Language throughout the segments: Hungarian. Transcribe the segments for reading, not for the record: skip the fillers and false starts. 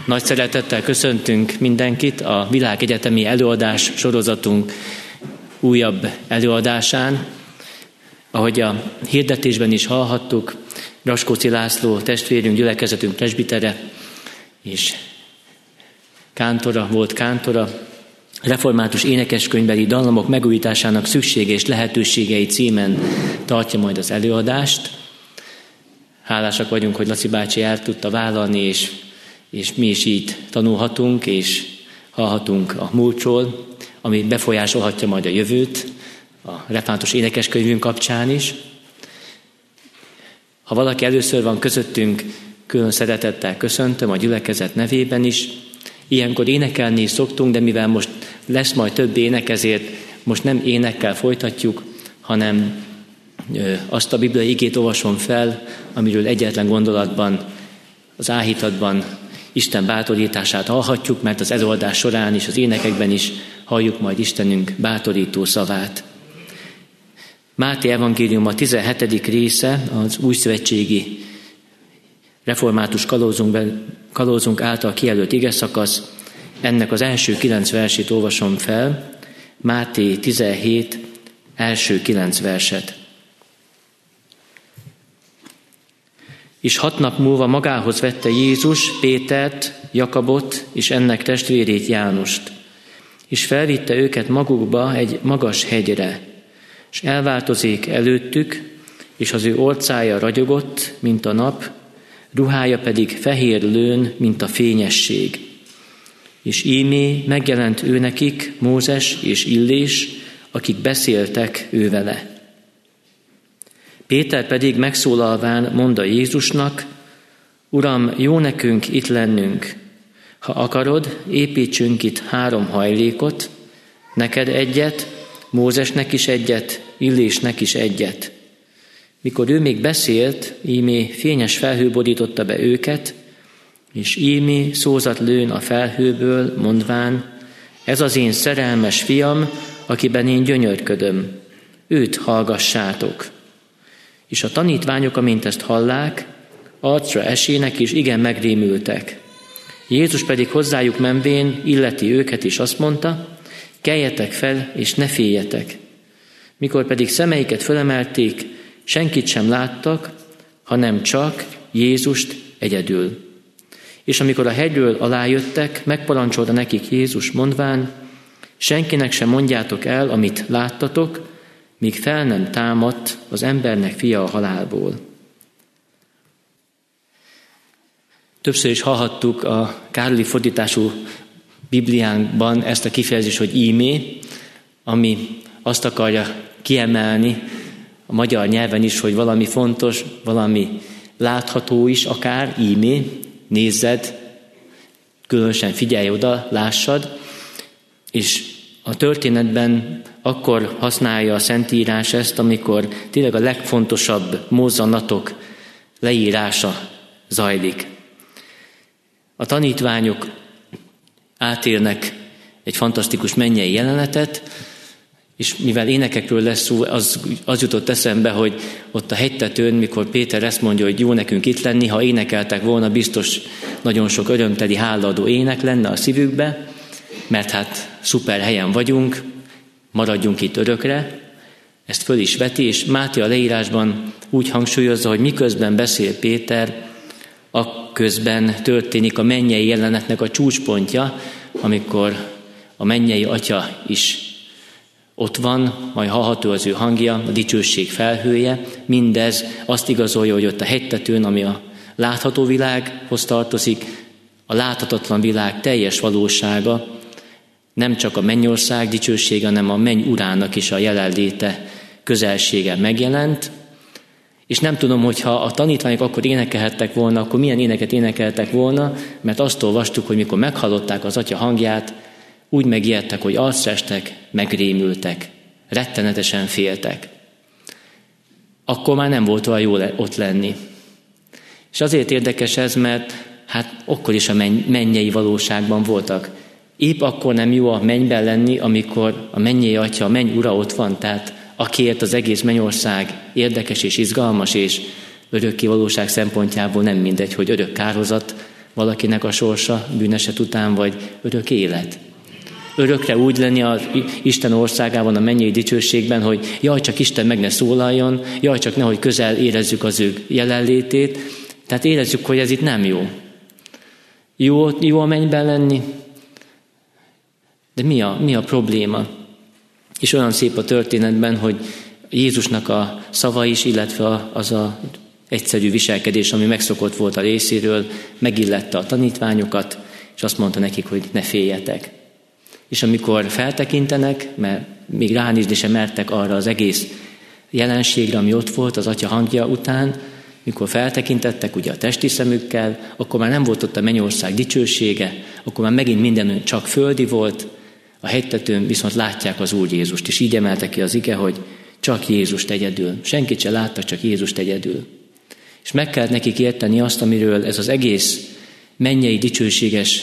Nagy szeretettel köszöntünk mindenkit a világegyetemi előadás sorozatunk újabb előadásán. Ahogy a hirdetésben is hallhattuk, Raskóczi László testvérünk, gyülekezetünk presbitere és volt kántora, református énekeskönyvbeli dallamok megújításának szüksége és lehetőségei címen tartja majd az előadást. Hálásak vagyunk, hogy Laci bácsi el tudta vállalni, és mi is így tanulhatunk, és hallhatunk a múltról, ami befolyásolhatja majd a jövőt, a református énekeskönyvünk kapcsán is. Ha valaki először van közöttünk, külön szeretettel köszöntöm a gyülekezet nevében is. Ilyenkor énekelni is szoktunk, de mivel most lesz majd több ének, ezért most nem énekkel folytatjuk, hanem azt a bibliai igét olvasom fel, amiről egyetlen gondolatban, az áhítatban Isten bátorítását hallhatjuk, mert az előadás során és az énekekben is halljuk majd Istenünk bátorító szavát. Máté evangélium a 17. része, az újszövetségi református kalózunk által kijelölt igeszakasz. Ennek az első 9 versét olvasom fel. Máté 17, első 9 verset. És 6 nap múlva magához vette Jézus Pétert, Jakabot és ennek testvérét Jánust, és felvitte őket magukba egy magas hegyre, és elváltozik előttük, és az ő orcája ragyogott, mint a nap, ruhája pedig fehér lőn, mint a fényesség. És ímé megjelent ő nekik Mózes és Illés, akik beszéltek ő vele. Péter pedig megszólalván mondta Jézusnak: Uram, jó nekünk itt lennünk. Ha akarod, építsünk itt 3 hajlékot, neked egyet, Mózesnek is egyet, Illésnek is egyet. Mikor ő még beszélt, ímé fényes felhő borította be őket, és ímé szózat lőn a felhőből, mondván: ez az én szerelmes fiam, akiben én gyönyörködöm, őt hallgassátok. És a tanítványok, amint ezt hallák, arcra esének és igen megrémültek. Jézus pedig hozzájuk menvén illeti őket, és azt mondta: keljetek fel, és ne féljetek. Mikor pedig szemeiket fölemelték, senkit sem láttak, hanem csak Jézust egyedül. És amikor a hegyről alájöttek, megparancsolta nekik Jézus mondván: senkinek sem mondjátok el, amit láttatok, míg fel nem támadt az embernek fia a halálból. Többször is hallhattuk a Károli fordítású Bibliánkban ezt a kifejezést, hogy ímé, ami azt akarja kiemelni a magyar nyelven is, hogy valami fontos, valami látható is akár, ímé, nézzed, különösen figyelj oda, lássad, és a történetben akkor használja a Szentírás ezt, amikor tényleg a legfontosabb mozzanatok leírása zajlik. A tanítványok átélnek egy fantasztikus mennyei jelenetet, és mivel énekekről lesz szó, az jutott eszembe, hogy ott a hegytetőn, mikor Péter ezt mondja, hogy jó nekünk itt lenni, ha énekeltek volna, biztos nagyon sok örömteli hálaadó ének lenne a szívükbe, mert hát szuper helyen vagyunk, maradjunk itt örökre. Ezt föl is veti, és Máté a leírásban úgy hangsúlyozza, hogy miközben beszél Péter, akközben történik a mennyei jelenetnek a csúcspontja, amikor a mennyei Atya is ott van, majd hallható az ő hangja, a dicsőség felhője. Mindez azt igazolja, hogy ott a hegytetőn, ami a látható világhoz tartozik, a láthatatlan világ teljes valósága, nem csak a mennyország dicsősége, hanem a menny urának is a jelenléte, közelsége megjelent. És nem tudom, hogyha a tanítványok akkor énekelhettek volna, akkor milyen éneket énekeltek volna, mert azt olvastuk, hogy mikor meghallották az Atya hangját, úgy megijedtek, hogy arcra estek, megrémültek, rettenetesen féltek. Akkor már nem volt olyan jó ott lenni. És azért érdekes ez, mert hát akkor is a mennyei valóságban voltak. Épp akkor nem jó a mennyben lenni, amikor a mennyei Atya, a menny ura ott van, tehát akiért az egész mennyország érdekes és izgalmas, és örökké valóság szempontjából nem mindegy, hogy örök kárhozat, valakinek a sorsa bűneset után, vagy örök élet? Örökre úgy lenni az Isten országában, a mennyei dicsőségben, hogy jaj, csak Isten meg ne szólaljon, jaj, csak nehogy közel érezzük az ő jelenlétét. Tehát érezzük, hogy ez itt nem jó. Jó a mennyben lenni, de mi a probléma? És olyan szép a történetben, hogy Jézusnak a szava is, illetve az a egyszerű viselkedés, ami megszokott volt a részéről, megillette a tanítványokat, és azt mondta nekik, hogy ne féljetek. És amikor feltekintenek, mert még ránézni sem mertek arra az egész jelenségre, ami ott volt az Atya hangja után, mikor feltekintettek ugye a testi szemükkel, akkor már nem volt ott a mennyország dicsősége, akkor már megint minden csak földi volt, a hegytetőn viszont látják az Úr Jézust, és így emelte ki az ige, hogy csak Jézust egyedül. Senkit se láttak, csak Jézust egyedül. És meg kellett nekik érteni azt, amiről ez az egész mennyei dicsőséges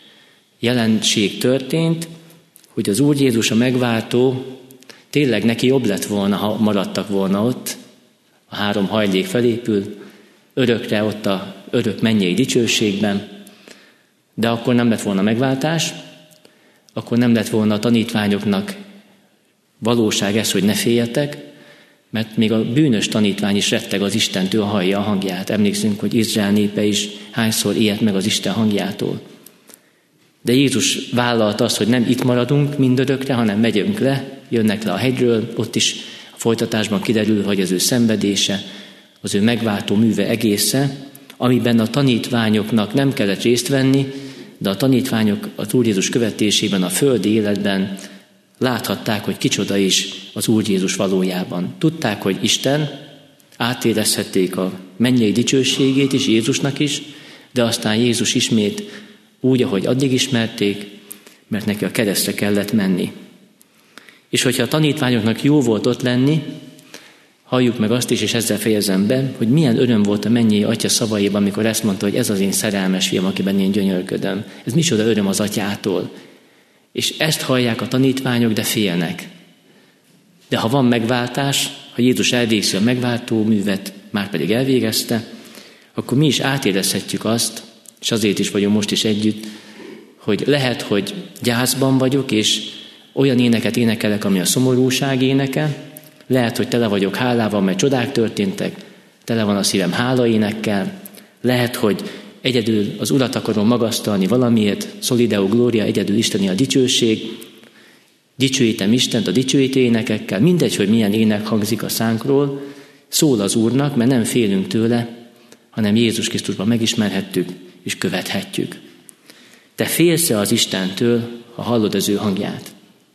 jelenség történt, hogy az Úr Jézus a megváltó, tényleg neki jobb lett volna, ha maradtak volna ott, a 3 hajlék felépül, örökre ott a örök mennyei dicsőségben, de akkor nem lett volna megváltás, akkor nem lett volna a tanítványoknak valóság ez, hogy ne féljetek, mert még a bűnös tanítvány is retteg az Istentől, hallja a hangját. Emlékszünk, hogy Izrael népe is hányszor ijedt meg az Isten hangjától. De Jézus vállalta azt, hogy nem itt maradunk mindörökre, hanem megyünk le, jönnek le a hegyről, ott is a folytatásban kiderül, hogy az ő szenvedése, az ő megváltó műve egésze, amiben a tanítványoknak nem kellett részt venni, de a tanítványok az Úr Jézus követésében, a földi életben láthatták, hogy kicsoda is az Úr Jézus valójában. Tudták, hogy Isten, átérezhették a mennyei dicsőségét is, Jézusnak is, de aztán Jézus ismét úgy, ahogy addig ismerték, mert neki a keresztre kellett menni. És hogyha a tanítványoknak jó volt ott lenni, halljuk meg azt is, és ezzel fejezem be, hogy milyen öröm volt a mennyei Atya szavaiban, amikor ezt mondta, hogy ez az én szerelmes fiam, akiben én gyönyörködöm. Ez micsoda öröm az Atyától. És ezt hallják a tanítványok, de félnek. De ha van megváltás, ha Jézus elvégzi a megváltó művet, már pedig elvégezte, akkor mi is átérezhetjük azt, és azért is vagyunk most is együtt, hogy lehet, hogy gyászban vagyok, és olyan éneket énekelek, ami a szomorúság éneke, lehet, hogy tele vagyok hálával, mert csodák történtek, tele van a szívem hálaénekkel, lehet, hogy egyedül az Urat akarom magasztalni valamiért, Soli Deo Gloria, egyedül Isteni a dicsőség, dicsőítem Istent a dicsőítő énekekkel, mindegy, hogy milyen ének hangzik a szánkról, szól az Úrnak, mert nem félünk tőle, hanem Jézus Krisztusban megismerhettük és követhetjük. Te félsz-e az Istentől, ha hallod az ő hangját?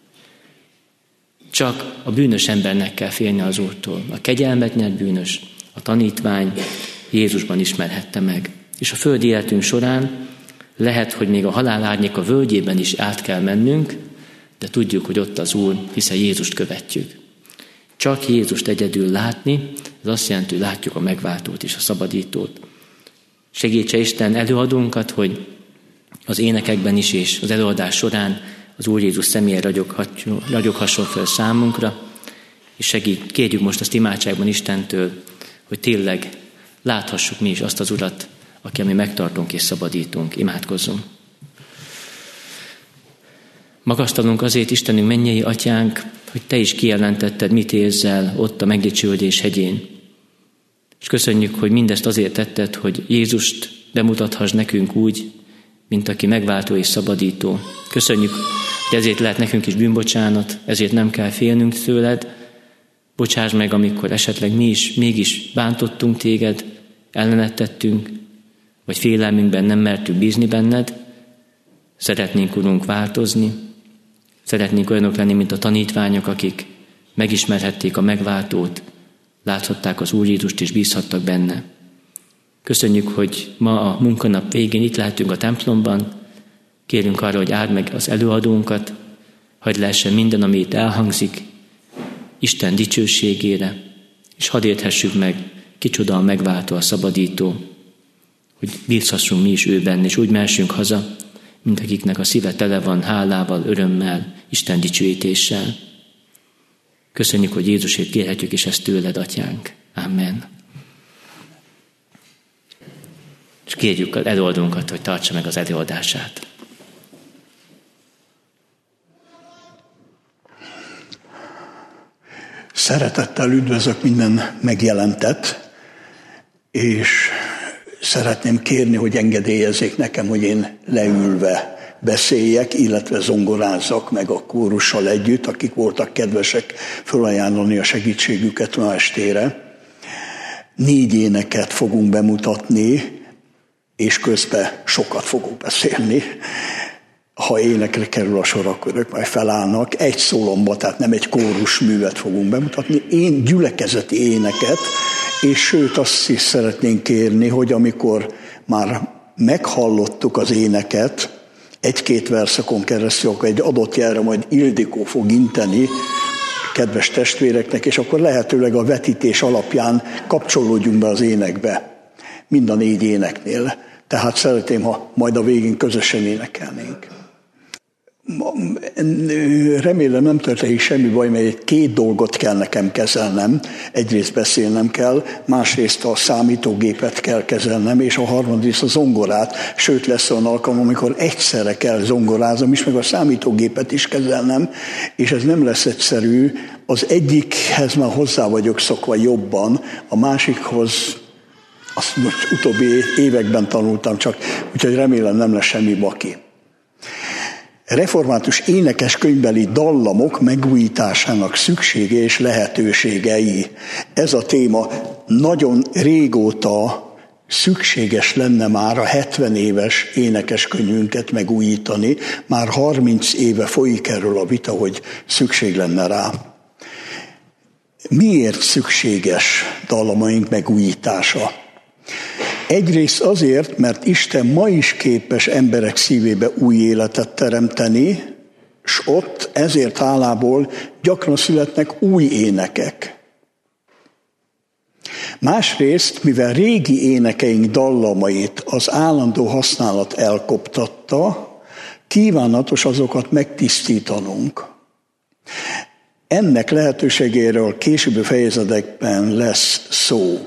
Csak a bűnös embernek kell félni az Úrtól. A kegyelmet nyert bűnös, a tanítvány Jézusban ismerhette meg. És a földi életünk során lehet, hogy még a halál árnyéka völgyében is át kell mennünk, de tudjuk, hogy ott az Úr, hiszen Jézust követjük. Csak Jézust egyedül látni, ez azt jelenti, hogy látjuk a megváltót és a szabadítót. Segítse Isten előadónkat, hogy az énekekben is és az előadás során az Úr Jézus személye ragyoghasson fel számunkra, és kérjük most azt imádságban Istentől, hogy tényleg láthassuk mi is azt az Urat, aki mi megtartunk és szabadítunk. Imádkozzunk. Magasztalunk azért, Istenünk, mennyei Atyánk, hogy Te is kijelentetted, mit érzel ott a megdicsőlés hegyén. És köszönjük, hogy mindezt azért tetted, hogy Jézust bemutathass nekünk úgy, mint aki megváltó és szabadító. Köszönjük, hogy ezért lehet nekünk is bűnbocsánat, ezért nem kell félnünk tőled. Bocsáss meg, amikor esetleg mi is mégis bántottunk téged, ellenet tettünk, vagy félelmünkben nem mertük bízni benned. Szeretnénk, Urunk, változni. Szeretnénk olyanok lenni, mint a tanítványok, akik megismerhették a megváltót, láthatták az Úr Jézust és bízhattak benne. Köszönjük, hogy ma a munkanap végén itt lehetünk a templomban. Kérünk arra, hogy áld meg az előadónkat, hagyd lehessen minden, ami itt elhangzik, Isten dicsőségére, és hadd érthessük meg, kicsoda a megváltó, a szabadító, hogy bízhassunk mi is őben, és úgy mehessünk haza, mint akiknek a szíve tele van hálával, örömmel, Isten dicsőítéssel. Köszönjük, hogy Jézusért kérhetjük, és ezt tőled, Atyánk. Amen. És kérjük az előadónkat, hogy tartsa meg az előadását. Szeretettel üdvözlök minden megjelentet, és szeretném kérni, hogy engedélyezzék nekem, hogy én leülve beszéljek, illetve zongorázzak meg a kórussal együtt, akik voltak kedvesek felajánlani a segítségüket ma estére. 4 éneket fogunk bemutatni, és közben sokat fogok beszélni. Ha énekre kerül a sor, akkor ők majd felállnak. Egy szólomba, tehát nem egy kórus művet fogunk bemutatni. Én gyülekezeti éneket, és sőt azt is szeretnénk kérni, hogy amikor már meghallottuk az éneket, 1-2 verszakon keresztül, akkor egy adott jelre majd Ildikó fog inteni kedves testvéreknek, és akkor lehetőleg a vetítés alapján kapcsolódjunk be az énekbe. Mind a 4 éneknél. Tehát szeretném, ha majd a végén közösen énekelnénk. Remélem nem történik semmi baj, mert 2 dolgot kell nekem kezelnem. Egyrészt beszélnem kell, másrészt a számítógépet kell kezelnem, és a harmadrészt a zongorát. Sőt, lesz olyan alkalom, amikor egyszerre kell zongoráznom is, meg a számítógépet is kezelnem, és ez nem lesz egyszerű. Az egyikhez már hozzá vagyok szokva jobban, a másikhoz azt most utóbbi években tanultam csak, úgyhogy remélem nem lesz semmi baki. Református énekeskönyvbeli dallamok megújításának szüksége és lehetőségei. Ez a téma nagyon régóta szükséges lenne már a 70 éves énekeskönyvünket megújítani. Már 30 éve folyik erről a vita, hogy szükség lenne rá. Miért szükséges dallamaink megújítása? Egyrészt azért, mert Isten ma is képes emberek szívébe új életet teremteni, s ott ezért hálából gyakran születnek új énekek. Másrészt, mivel régi énekeink dallamait az állandó használat elkoptatta, kívánatos azokat megtisztítanunk. Ennek lehetőségéről későbbi fejezetekben lesz szó.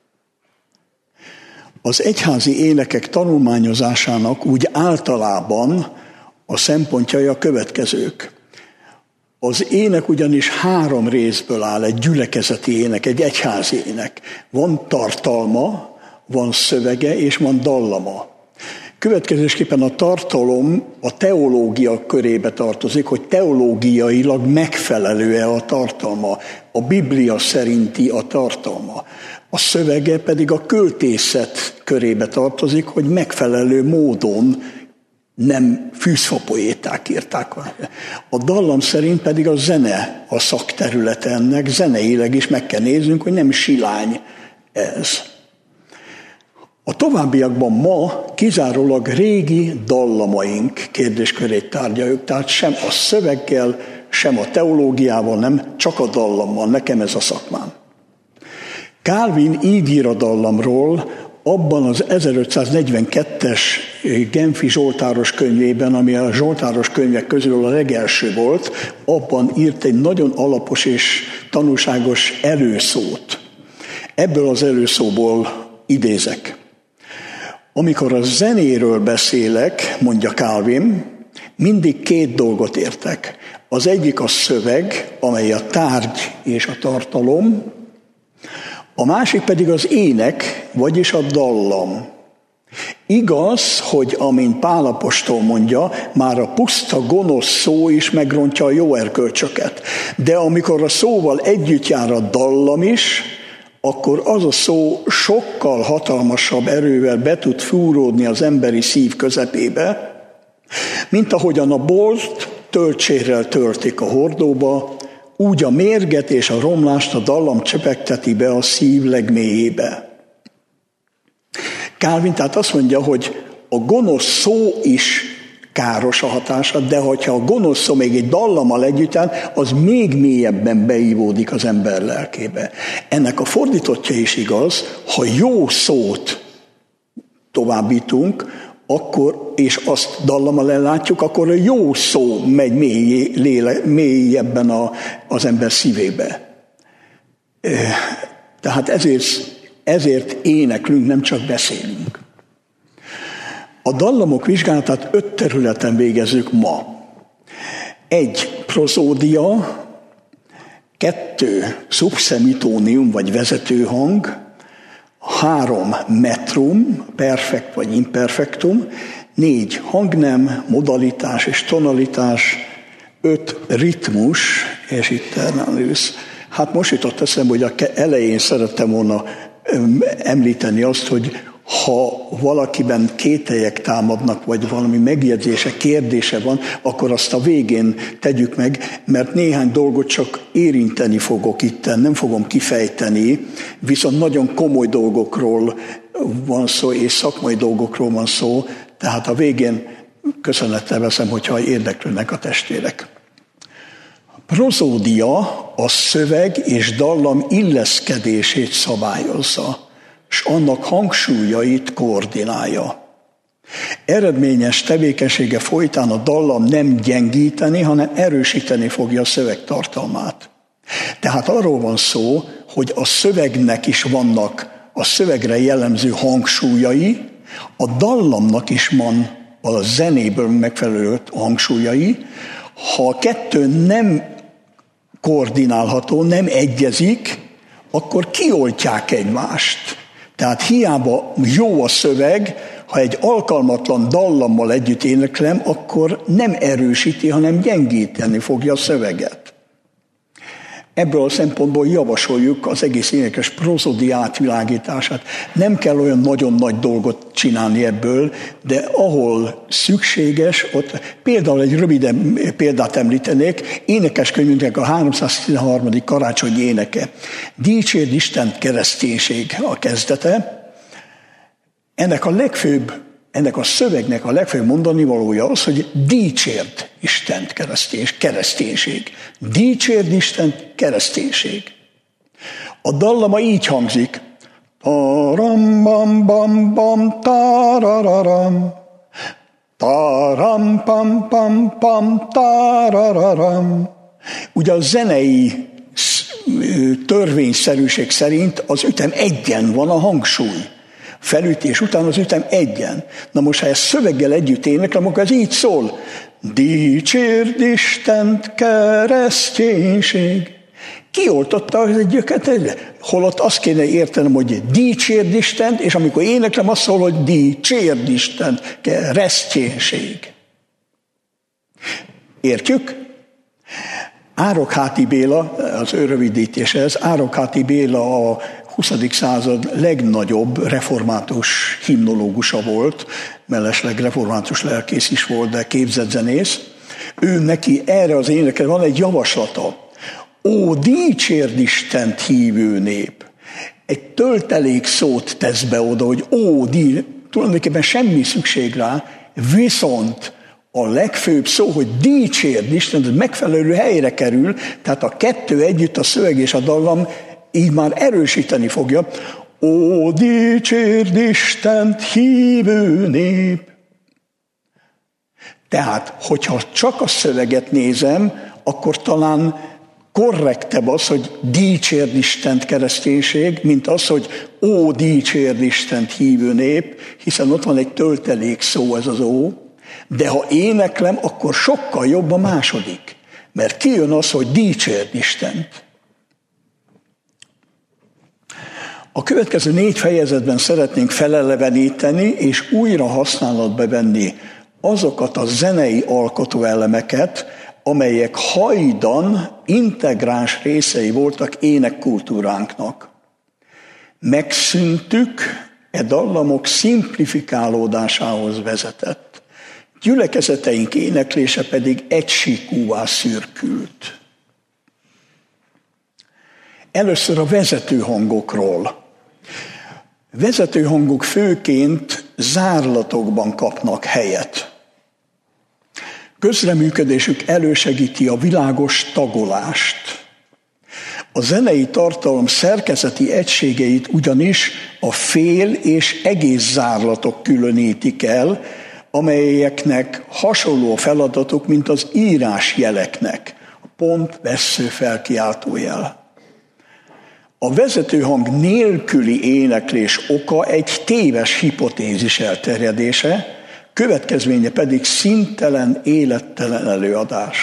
Az egyházi énekek tanulmányozásának úgy általában a szempontjai a következők. Az ének ugyanis 3 részből áll, egy gyülekezeti ének, egy egyházi ének. Van tartalma, van szövege és van dallama. Következésképpen a tartalom a teológia körébe tartozik, hogy teológiailag megfelelő-e a tartalma, a Biblia szerinti a tartalma. A szövege pedig a költészet körébe tartozik, hogy megfelelő módon nem fűszfapoéták írták. A dallam szerint pedig a zene a szakterület ennek, zeneileg is meg kell néznünk, hogy nem silány ez. A továbbiakban ma kizárólag régi dallamaink kérdéskörét tárgyaljuk, tehát sem a szöveggel, sem a teológiával, nem csak a dallammal, nekem ez a szakmám. Calvin így ír a dallamról, abban az 1542-es Genfi zsoltáros könyvében, ami a zsoltáros könyvek közül a legelső volt, abban írt egy nagyon alapos és tanulságos előszót. Ebből az előszóból idézek. Amikor a zenéről beszélek, mondja Calvin, mindig 2 dolgot értek. Az egyik a szöveg, amely a tárgy és a tartalom, a másik pedig az ének, vagyis a dallam. Igaz, hogy amint Pál apostol mondja, már a puszta gonosz szó is megrontja a jó erkölcsöket. De amikor a szóval együtt jár a dallam is, akkor az a szó sokkal hatalmasabb erővel be tud fúródni az emberi szív közepébe, mint ahogyan a bolt töltsérrel töltik a hordóba, úgy a mérget és a romlást a dallam csepegteti be a szív legmélyébe. Calvin tehát azt mondja, hogy a gonosz szó is káros a hatása, de hogyha a gonosz szó még egy dallammal együtt áll, az még mélyebben beívódik az ember lelkébe. Ennek a fordítottja is igaz, ha jó szót továbbítunk, akkor, és azt dallammal ellátjuk, akkor a jó szó megy mélyebben az ember szívébe. Tehát ezért éneklünk, nem csak beszélünk. A dallamok vizsgálatát 5 területen végezzük ma. 1. Prozódia, 2. szubszemitónium vagy vezetőhang, 3. metrum, perfekt vagy imperfektum, 4. hangnem, modalitás és tonalitás, 5. ritmus, és itt terminálősz. Hát most jutott eszembe, hogy elején szerettem volna említeni azt, hogy ha valakiben kételyek támadnak, vagy valami megjegyzése, kérdése van, akkor azt a végén tegyük meg, mert néhány dolgot csak érinteni fogok itten, nem fogom kifejteni, viszont nagyon komoly dolgokról van szó, és szakmai dolgokról van szó, tehát a végén köszönettel veszem, hogyha érdeklődnek a testvérek. Prozódia a szöveg és dallam illeszkedését szabályozza, és annak hangsúlyait koordinálja. Eredményes tevékenysége folytán a dallam nem gyengíteni, hanem erősíteni fogja a szöveg tartalmát. Tehát arról van szó, hogy a szövegnek is vannak a szövegre jellemző hangsúlyai, a dallamnak is van a zenéből megfelelő hangsúlyai. Ha a kettő nem koordinálható, nem egyezik, akkor kioltják egymást. Tehát hiába jó a szöveg, ha egy alkalmatlan dallammal együtt éneklem, akkor nem erősíti, hanem gyengíteni fogja a szöveget. Ebből a szempontból javasoljuk az egész énekes prozódia átvilágítását. Nem kell olyan nagyon nagy dolgot csinálni ebből, de ahol szükséges, ott például egy rövid példát említenék, énekeskönyvünknek a 313. karácsonyi éneke. Dicsérd Istent, kereszténység a kezdete. Ennek a szövegnek a legfőbb mondani valója az, hogy dicsérd Istent, kereszténység. Dicsérd Istent, kereszténység. A dallama így hangzik. Taram bam bam bam tarararam. Taram pam pam pam tarararam. Ugye a zenei törvényszerűség szerint az ütem egyen van a hangsúly. Felütés után az ütem egyen. Na most, ha ezt szöveggel együtt éneklem, akkor ez így szól. Dicsérd Istent, kereszténység. Kioltotta az egyöket, holott azt kéne értenem, hogy dicsérd Istent, és amikor éneklem, azt szól, hogy dicsérd Istent, kereszténység. Értjük? Árokháti Béla, az ő rövidítéshez, Árokháti Béla a 20. század legnagyobb református himnológusa volt, mellesleg református lelkész is volt, de képzett zenész. Ő neki erre az énekre van egy javaslata. Ó, dicsérd Istent, hívő nép! Egy töltelék szót tesz be oda, hogy tulajdonképpen semmi szükség rá, viszont a legfőbb szó, hogy dicsérd Istent, ez megfelelő helyre kerül, tehát a kettő együtt, a szöveg és a dallam így már erősíteni fogja. Ó, dicsérd Istent, hívő nép! Tehát, hogyha csak a szöveget nézem, akkor talán korrektebb az, hogy dicsérd Istent, kereszténység, mint az, hogy ó, dicsérd Istent, hívő nép, hiszen ott van egy töltelék szó, ez az ó. De ha éneklem, akkor sokkal jobb a második, mert kijön az, hogy dicsérd Istent. A következő 4 fejezetben szeretnénk feleleveníteni és újra használatba venni azokat a zenei alkotóelemeket, amelyek hajdan integráns részei voltak énekkultúránknak. Megszűntük, e dallamok szimplifikálódásához vezetett. Gyülekezeteink éneklése pedig egysíkúvá szürkült. Először a vezetőhangokról. Vezetőhangok főként zárlatokban kapnak helyet. Közreműködésük elősegíti a világos tagolást. A zenei tartalom szerkezeti egységeit ugyanis a fél és egész zárlatok különítik el, amelyeknek hasonló feladatuk, mint az írásjeleknek. A pont, vessző, felkiáltójel. A vezetőhang nélküli éneklés oka egy téves hipotézis elterjedése, következménye pedig színtelen, élettelen előadás.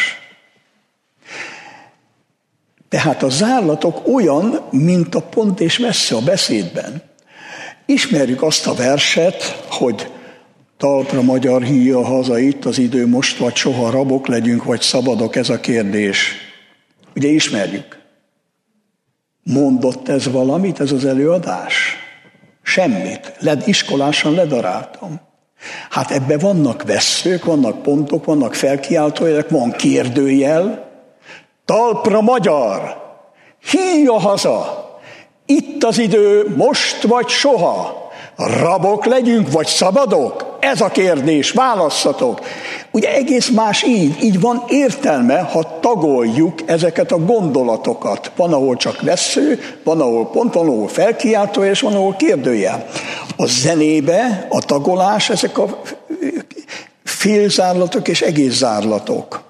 Tehát a zárlatok olyan, mint a pont és vesző a beszédben. Ismerjük azt a verset, hogy talpra magyar híja haza, itt az idő most, vagy soha, rabok legyünk, vagy szabadok, ez a kérdés. Ugye ismerjük. Mondott ez valamit, ez az előadás? Semmit. Iskolásan ledaráltam. Hát ebben vannak vesszők, vannak pontok, vannak felkiáltójelek, van kérdőjel. Talpra magyar, híja haza, itt az idő, most vagy soha, rabok legyünk, vagy szabadok? Ez a kérdés, válasszatok. Ugye egész más így van értelme, ha tagoljuk ezeket a gondolatokat. Van, ahol csak vessző, van, ahol pont, van, ahol felkiáltó, és van, ahol kérdőjel. A zenébe a tagolás, ezek a félzárlatok és egész zárlatok.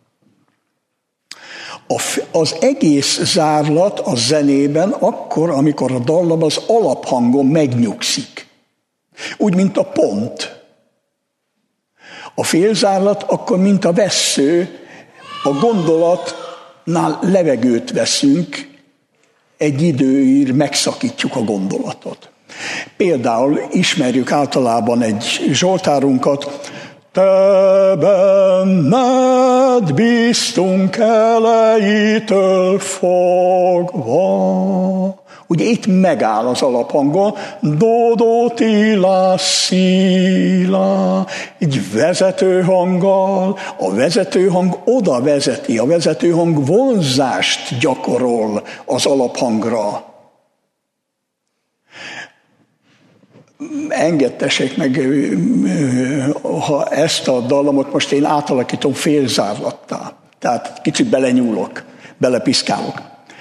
Az egész zárlat a zenében akkor, amikor a dallam az alaphangon megnyugszik. Úgy, mint a pont. A félzárlat akkor, mint a vessző, a gondolatnál levegőt veszünk, egy időig megszakítjuk a gondolatot. Például ismerjük általában egy zsoltárunkat, te benned bíztunk elejétől fogva. Ugye itt megáll az alaphangon, do, ti, la, si, la, egy vezetőhanggal. A vezetőhang oda vezeti, a vezetőhang vonzást gyakorol az alaphangra. Engedtessék meg, ha ezt a dallamot most én átalakítom félzárlattá. Tehát kicsit belenyúlok, belepiszkálok.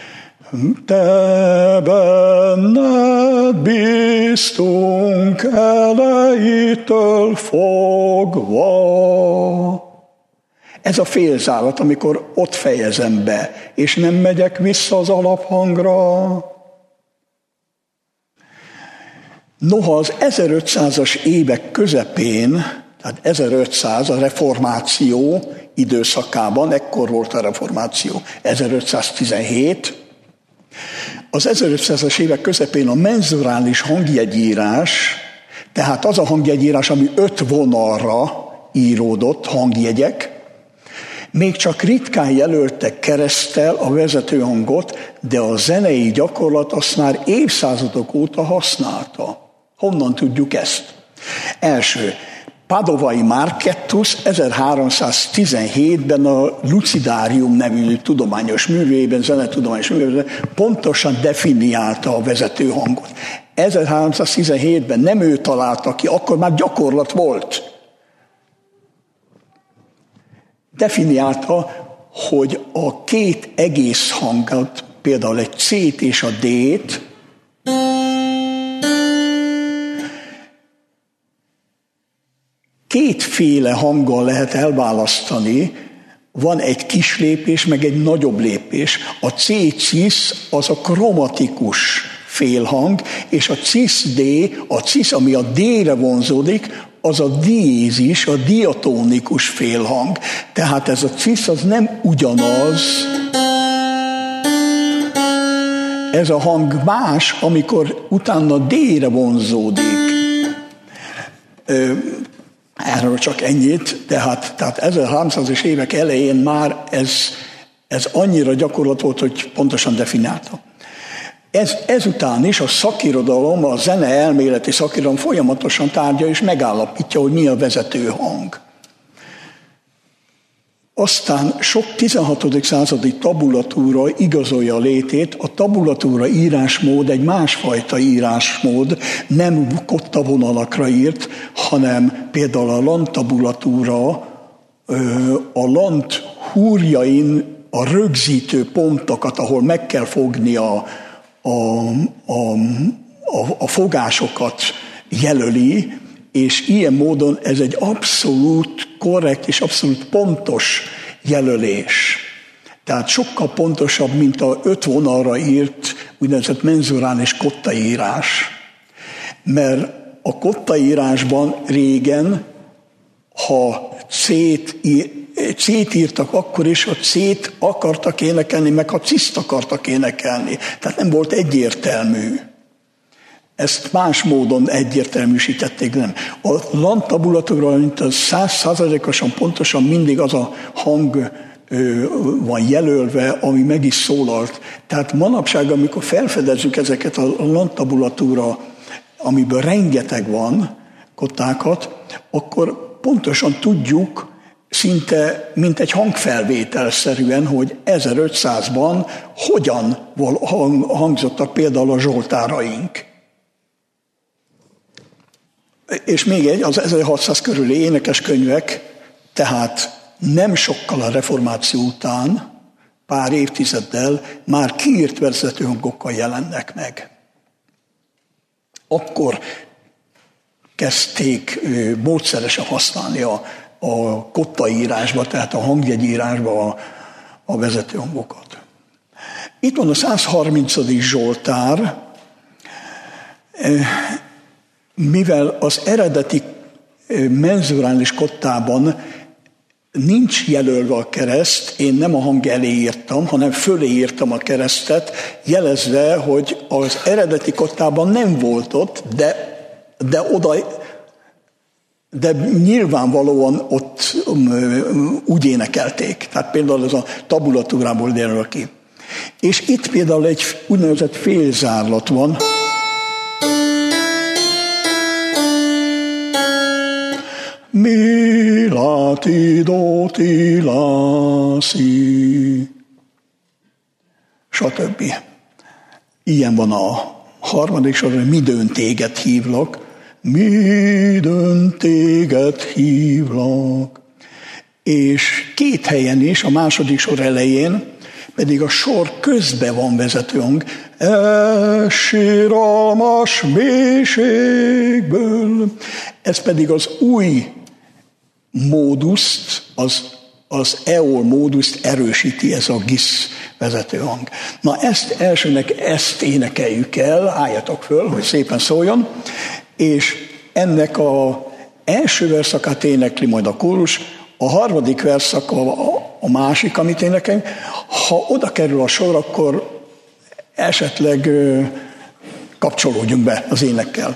Te benned bíztunk elejétől fogva. Ez a félzárlat, amikor ott fejezem be, és nem megyek vissza az alaphangra. Noha az 1500-as évek közepén, tehát 1500 a reformáció időszakában, ekkor volt a reformáció, 1517, az 1500-as évek közepén a menzurális hangjegyírás, tehát az a hangjegyírás, ami 5 vonalra íródott hangjegyek, még csak ritkán jelöltek kereszttel a vezetőhangot, de a zenei gyakorlat azt már évszázadok óta használta. Honnan tudjuk ezt? Első, Padovai Marquettus 1317-ben a Lucidárium nevű tudományos művében, zenetudományos művében pontosan definiálta a vezetőhangot. 1317-ben nem ő találta ki, akkor már gyakorlat volt. Definiálta, hogy a két egész hangot, például egy C-t és a D-t, kétféle hanggal lehet elválasztani, van egy kis lépés, meg egy nagyobb lépés. A C-cis az a kromatikus félhang, és a cis-D, a cis, ami a D-re vonzódik, az a diézis, a diatónikus félhang. Tehát ez a cis az nem ugyanaz. Ez a hang más, amikor utána D-re vonzódik. Erről csak ennyit, tehát 1300-as évek elején már ez annyira gyakorlat volt, hogy pontosan definiálta. Ezután is a szakirodalom, a zene elméleti szakirodalom folyamatosan tárgya és megállapítja, hogy mi a vezető hang. Aztán sok 16. századi tabulatúra igazolja a létét. A tabulatúra írásmód egy másfajta írásmód, nem kottavonalakra írt, hanem például a lantabulatúra, a lant húrjain a rögzítő pontokat, ahol meg kell fogni a fogásokat jelöli, és ilyen módon ez egy abszolút korrekt és abszolút pontos jelölés. Tehát sokkal pontosabb, mint a 5 vonalra írt úgynevezett menzurális kottaírás. Mert a kottaírásban régen ha C-t írtak akkor is, a C-t akartak énekelni, meg a ciszt akartak énekelni. Tehát nem volt egyértelmű. Ezt más módon egyértelműsítették, nem. A lantabulatúra, mint az 100%-osan pontosan mindig az a hang van jelölve, ami meg is szólalt. Tehát manapság, amikor felfedezzük ezeket a lantabulatúra, amiből rengeteg van, kottákat, akkor pontosan tudjuk, szinte mint egy hangfelvételszerűen, hogy 1500-ban hogyan hangzottak például a zsoltáraink. És még egy, az 1600 körüli énekeskönyvek, tehát nem sokkal a reformáció után, pár évtizeddel már kiírt vezetőhangokkal jelennek meg. Akkor kezdték módszeresen használni a kottaírásba, tehát a hangjegyírásba a vezetőhangokat. Itt van a 130. Zsoltár, mivel az eredeti menzurális kottában nincs jelölve a kereszt, én nem a hang elé írtam, hanem fölé írtam a keresztet, jelezve, hogy az eredeti kottában nem volt ott, de nyilvánvalóan ott úgy énekelték. Tehát például ez a tabulatúrából derül ki. És itt például egy úgynevezett félzárlat van. Mi lati ti lászi, stb. Ilyen van a harmadik sorban, midőn téged hívlak, midőn téged hívlak. És két helyen is, a második sor elején, pedig a sor közben van vezetőhang. Síralmas mélységből. Ez pedig az új móduszt, az eol móduszt erősíti, ez a gisz vezetőhang. Na ezt énekeljük el, álljatok föl, hogy szépen szóljon, és ennek az első verszakát énekli majd a kórus, a harmadik verszak a másik, amit énekeljünk. Ha oda kerül a sor, akkor esetleg kapcsolódjunk be az énekkel.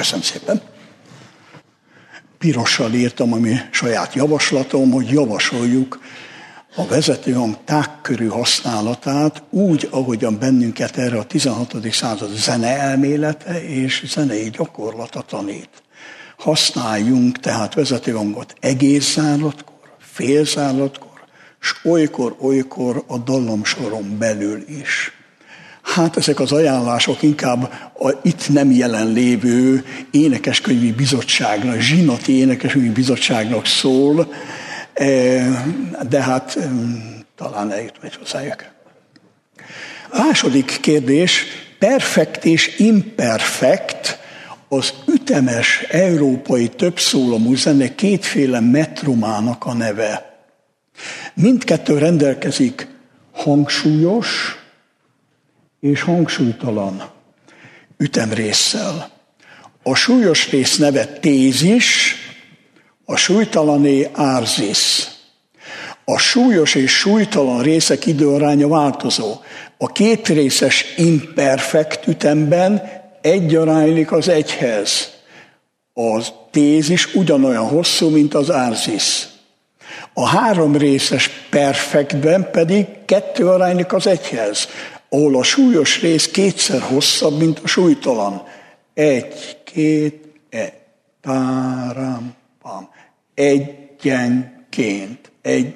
Köszönöm szépen. Pirossal írtam, ami saját javaslatom, hogy javasoljuk a vezetőhang tágkörű használatát úgy, ahogyan bennünket erre a 16. század zeneelmélete és zenei gyakorlata tanít. Használjunk tehát vezetőhangot egész zállatkor, fél zállatkor, s olykor a dallamsoron belül is. Hát ezek az ajánlások inkább a itt nem jelenlévő énekeskönyvi bizottságnak, zsinati énekeskönyvi bizottságnak szól, de hát talán eljut megy hozzájuk. Második kérdés, perfekt és imperfekt, az ütemes európai többszólamú zene kétféle metrumának a neve. Mindkettő rendelkezik hangsúlyos és hangsúlytalan ütemrésszel. A súlyos rész neve tézis, a súlytalané árzis. A súlyos és súlytalan részek időaránya változó. A kétrészes imperfekt ütemben egyaránylik az egyhez. A tézis ugyanolyan hosszú, mint az árzis. A háromrészes perfektben pedig 2 aránylik az egyhez, ahol a súlyos rész kétszer hosszabb, mint a súlytalan. 1, 2, táram, pam. Egyenként,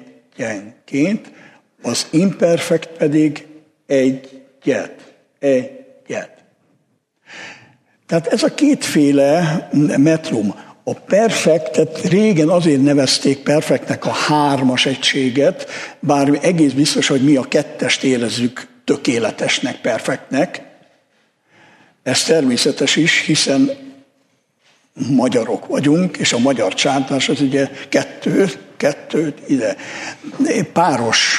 az imperfekt pedig egyet. Tehát ez a kétféle metrum. A perfektet régen azért nevezték perfektnek a 3-as egységet, bár egész biztos, hogy mi a 2-est érezzük tökéletesnek, perfektnek. Ez természetes is, hiszen magyarok vagyunk, és a magyar csántás az ugye kettőt ide. Páros.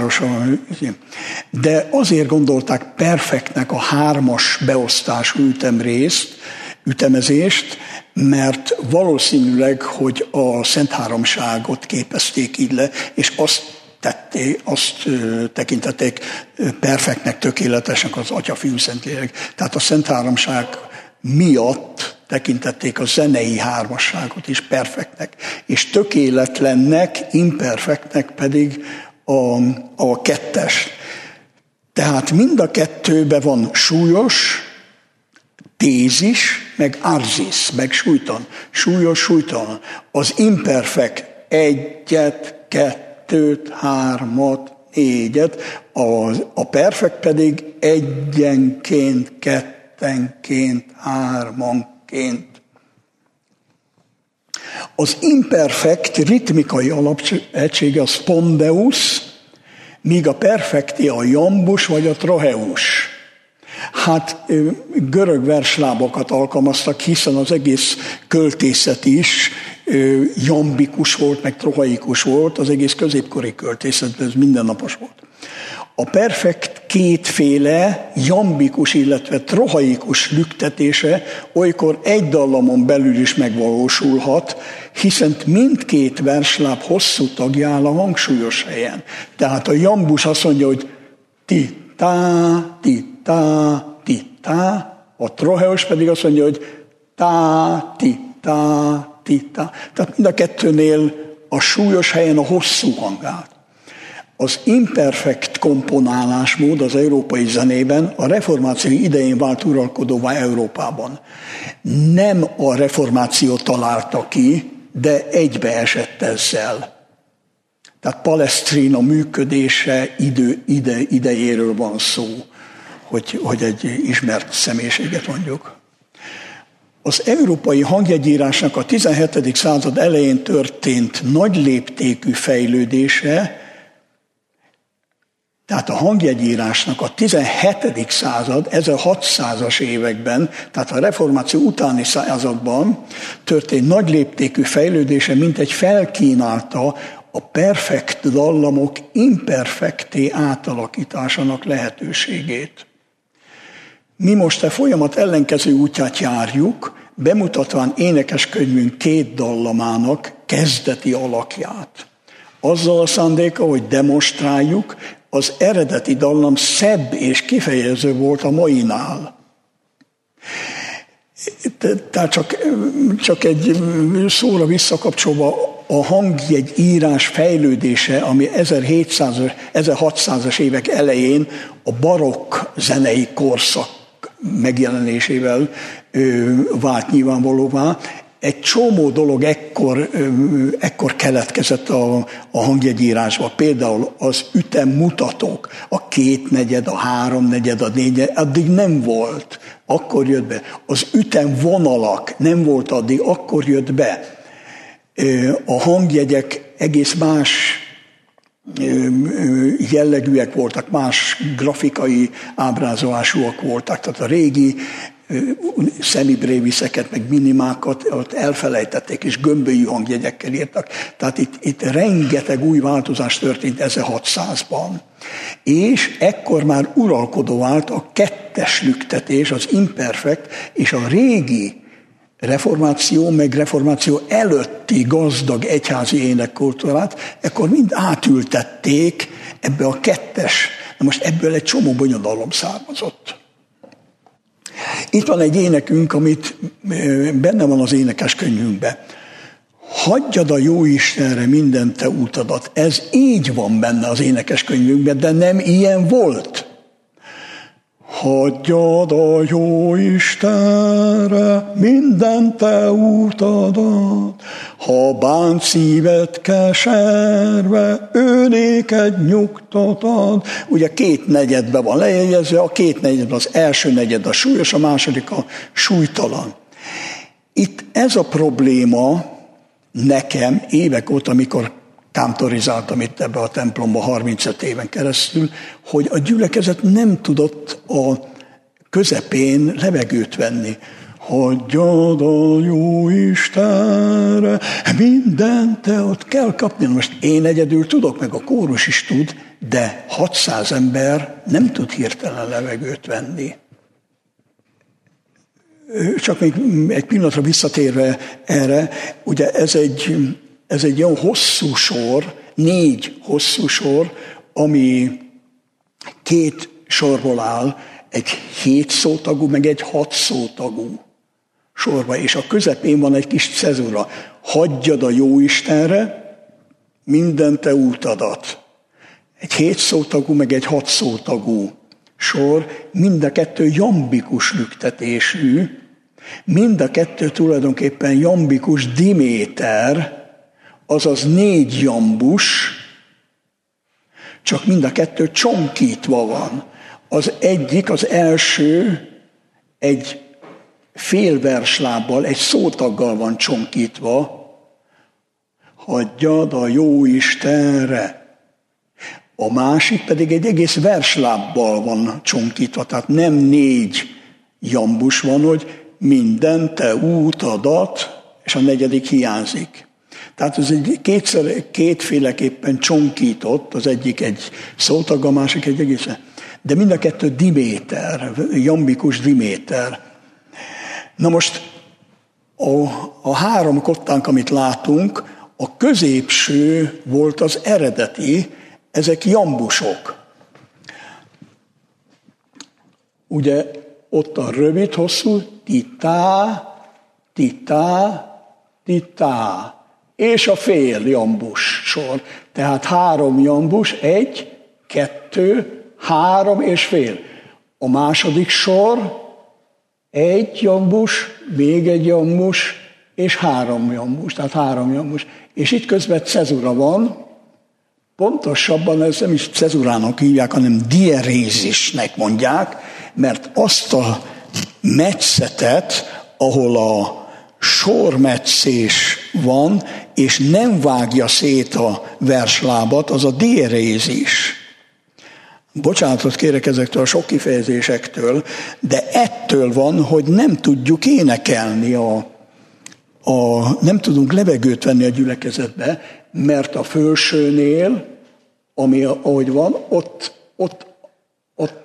De azért gondolták perfektnek a 3-as beosztású ütemezést, mert valószínűleg, hogy a Szent Háromságot képezték így le, és azt tekintették perfektnek, tökéletesnek az Atya, Fiú, Szentlélek. Tehát a Szent Háromság miatt tekintették a zenei hármasságot is perfektnek, és tökéletlennek, imperfektnek pedig a 2-es. Tehát mind a 2-ben van súlyos, tézis, meg árzis, meg súlytalan. Súlyos, súlytalan. Az imperfekt 1, 2, 3, 4, a perfekt pedig egyenként, 2-enként, 3-anként. Az imperfekt ritmikai alapegysége a spondeus, míg a perfekté a jambus vagy a trocheus. Hát görög verslábokat alkalmaztak, hiszen az egész költészet is jambikus volt, meg trochaikus volt, az egész középkori költészetben ez mindennapos volt. A perfekt kétféle jambikus, illetve trochaikus lüktetése olykor egy dallamon belül is megvalósulhat, hiszen mindkét versláb hosszú tagja áll a hangsúlyos helyen. Tehát a jambus azt mondja, hogy ti-tá, ti-tá, ti-tá, a trocheus pedig azt mondja, hogy tá, ti-tá, ti-tá. Tehát mind a kettőnél a súlyos helyen a hosszú hangát. Az imperfekt komponálásmód az európai zenében a reformáció idején vált uralkodóvá Európában. Nem a reformáció találta ki, de egybeesett ezzel. Tehát Palestrina működése idejéről van szó, hogy egy ismert személyiséget mondjuk. Az európai hangjegyírásnak a 17. század elején történt nagy léptékű fejlődése, tehát a hangjegyírásnak a 17. század, 1600-as években, tehát a reformáció utáni században történt nagy léptékű fejlődése, mintegy felkínálta a perfekt dallamok imperfekté átalakításának lehetőségét. Mi most a folyamat ellenkező útját járjuk, bemutatván énekeskönyvünk 2 dallamának kezdeti alakját. Azzal a szándéka, hogy demonstráljuk, az eredeti dallam szebb és kifejező volt a mainál. Tehát csak egy szóra visszakapcsolva, a hangjegy írás fejlődése, ami 1600-as évek elején a barokk zenei korszak megjelenésével vált nyilvánvalóvá, egy csomó dolog ekkor keletkezett a hangjegyírásban. Például az ütemmutatók, a 2/4, a 3/4, a 4/4, addig nem volt. Akkor jött be. Az ütemvonalak nem volt addig, akkor jött be. A hangjegyek egész más jellegűek voltak, más grafikai ábrázolásúak voltak. Tehát a régi szemibréviszeket, meg minimákat ott elfelejtették, és gömbölyű hangjegyekkel írtak. Tehát itt rengeteg új változás történt 1600-ban. És ekkor már uralkodó vált a 2-es lüktetés, az imperfekt, és a régi reformáció, meg reformáció előtti gazdag egyházi énekkultúrát, ekkor mind átültették ebbe a 2-es. Na most ebből egy csomó bonyodalom származott. Itt van egy énekünk, amit benne van az énekeskönyvünkben. Hagyjad a Jóistenre minden te utadat. Ez így van benne az énekeskönyvünkben, de nem ilyen volt. Hagyjad a Jóistenre minden te utadat, ha bánt szíved keserve, ő néked nyugtat ad. Ugye 2/4 van lejegyezve, a 2/4 az első negyed a súlyos, a második a súlytalan. Itt ez a probléma nekem évek óta, amikor kámtorizáltam itt ebbe a templomba 35 éven keresztül, hogy a gyülekezet nem tudott a közepén levegőt venni. Hagyjad a Jóistenre, mindent te ott kell kapni. Most én egyedül tudok, meg a kórus is tud, de 600 ember nem tud hirtelen levegőt venni. Csak még egy pillanatra visszatérve erre, ugye ez egy olyan hosszú sor, 4 hosszú sor, ami 2 sorból áll, egy 7 szótagú, meg egy 6 szótagú sorba, és a közepén van egy kis cezura. Hagyjad a Jóistenre minden te utadat. Egy 7 szótagú, meg egy 6 szótagú sor, mind a 2 jambikus lüktetésű, mind a 2 tulajdonképpen jambikus diméter, azaz 4 jambus, csak mind a 2 csonkítva van. Az egyik, az első egy félverslábbal, egy szótaggal van csonkítva, hagyjad a Jóistenre. A másik pedig egy egész verslábbal van csonkítva, tehát nem 4 jambus van, hogy minden te útadat, és a negyedik hiányzik. Tehát ez egy kétféleképpen csonkított, az egyik egy szótag, a másik egy egészen. De mind a 2 diméter, jambikus diméter. Na most a 3 kottánk, amit látunk, a középső volt az eredeti, ezek jambusok. Ugye ott a rövid, hosszú, titá, titá, titá. És a fél jambus sor. Tehát 3 jambus, 1, 2, 3 és fél. A második sor, 1 jambus, még egy jambus, és 3 jambus. Tehát 3 jambus. És itt közben cezura van, pontosabban ez nem is cezurának hívják, hanem dierézisnek mondják, mert azt a metszetet, ahol a sormetszés van, és nem vágja szét a verslábat, az a dierézis. Bocsánatot kérek ezektől a sok kifejezésektől, de ettől van, hogy nem tudjuk énekelni, nem tudunk levegőt venni a gyülekezetbe, mert a felsőnél, ami ahogy van, ott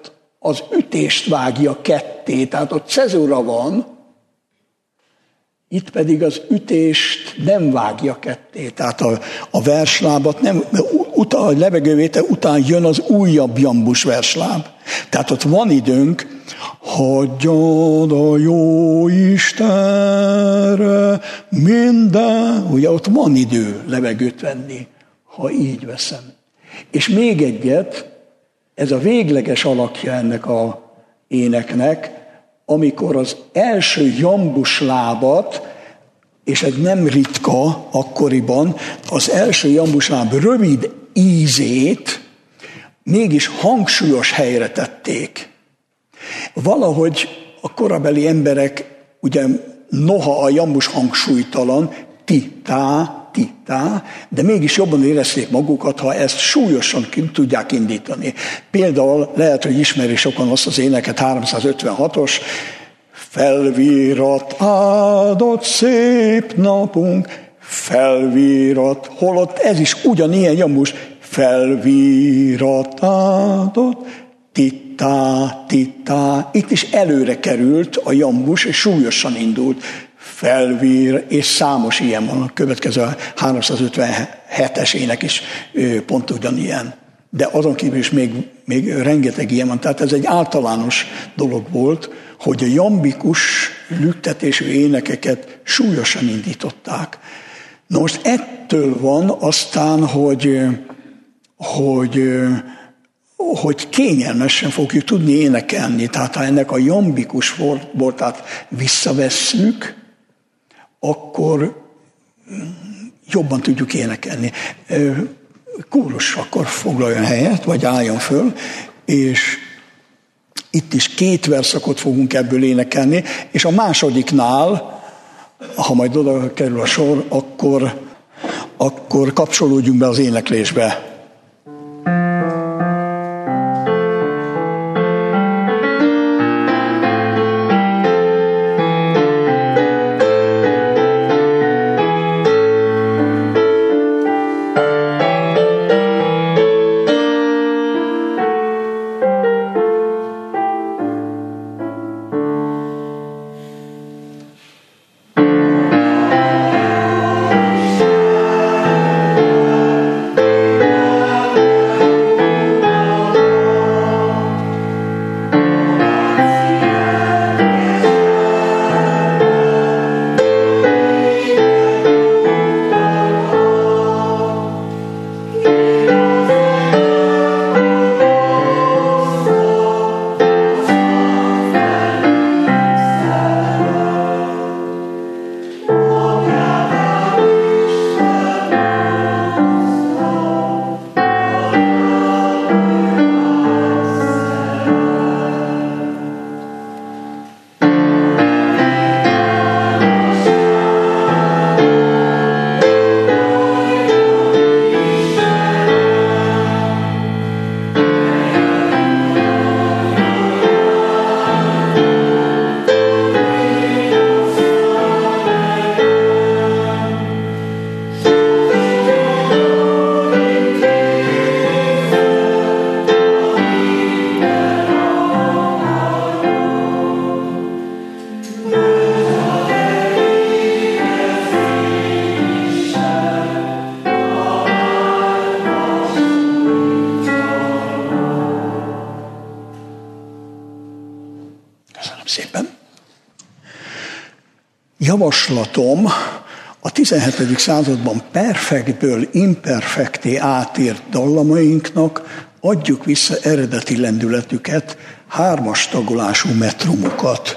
az ütést vágja ketté, tehát ott cezura van, Itt pedig az ütést nem vágja ketté, tehát a verslábat nem, a levegővétel után jön az újabb jambus versláb. Tehát ott van időnk, hagyjad a jó Istenre minden, ugye ott van idő levegőt venni, ha így veszem. És még egyet, ez a végleges alakja ennek a éneknek, amikor az első jambus lábat, és ez nem ritka akkoriban, az első jambus láb rövid ízét mégis hangsúlyos helyre tették. Valahogy a korabeli emberek, ugye noha a jambus hangsúlytalan, titá, de mégis jobban érezték magukat, ha ezt súlyosan tudják indítani. Például lehet, hogy ismeri sokan azt az éneket, 356-os, felvírat áldott szép napunk, felvírat, holott ez is ugyanilyen jambus, felvírat áldott, titá, itt is előre került a jambus, és súlyosan indult, felvír, és számos ilyen van, a következő 357-es ének is pont ugyanilyen. De azon kívül is még rengeteg ilyen van. Tehát ez egy általános dolog volt, hogy a jambikus lüktetésű énekeket súlyosan indították. Na most ettől van aztán, hogy kényelmesen fogjuk tudni énekelni. Tehát ha ennek a jambikus voltát visszavesszük, akkor jobban tudjuk énekelni. Kórus akkor foglaljon helyet, vagy álljon föl, és itt is 2 verszakot fogunk ebből énekelni, és a másodiknál, ha majd oda kerül a sor, akkor kapcsolódjunk be az éneklésbe. Javaslatom a 17. században perfektből imperfekté átírt dallamainknak adjuk vissza eredeti lendületüket, 3-as tagolású metrumokat.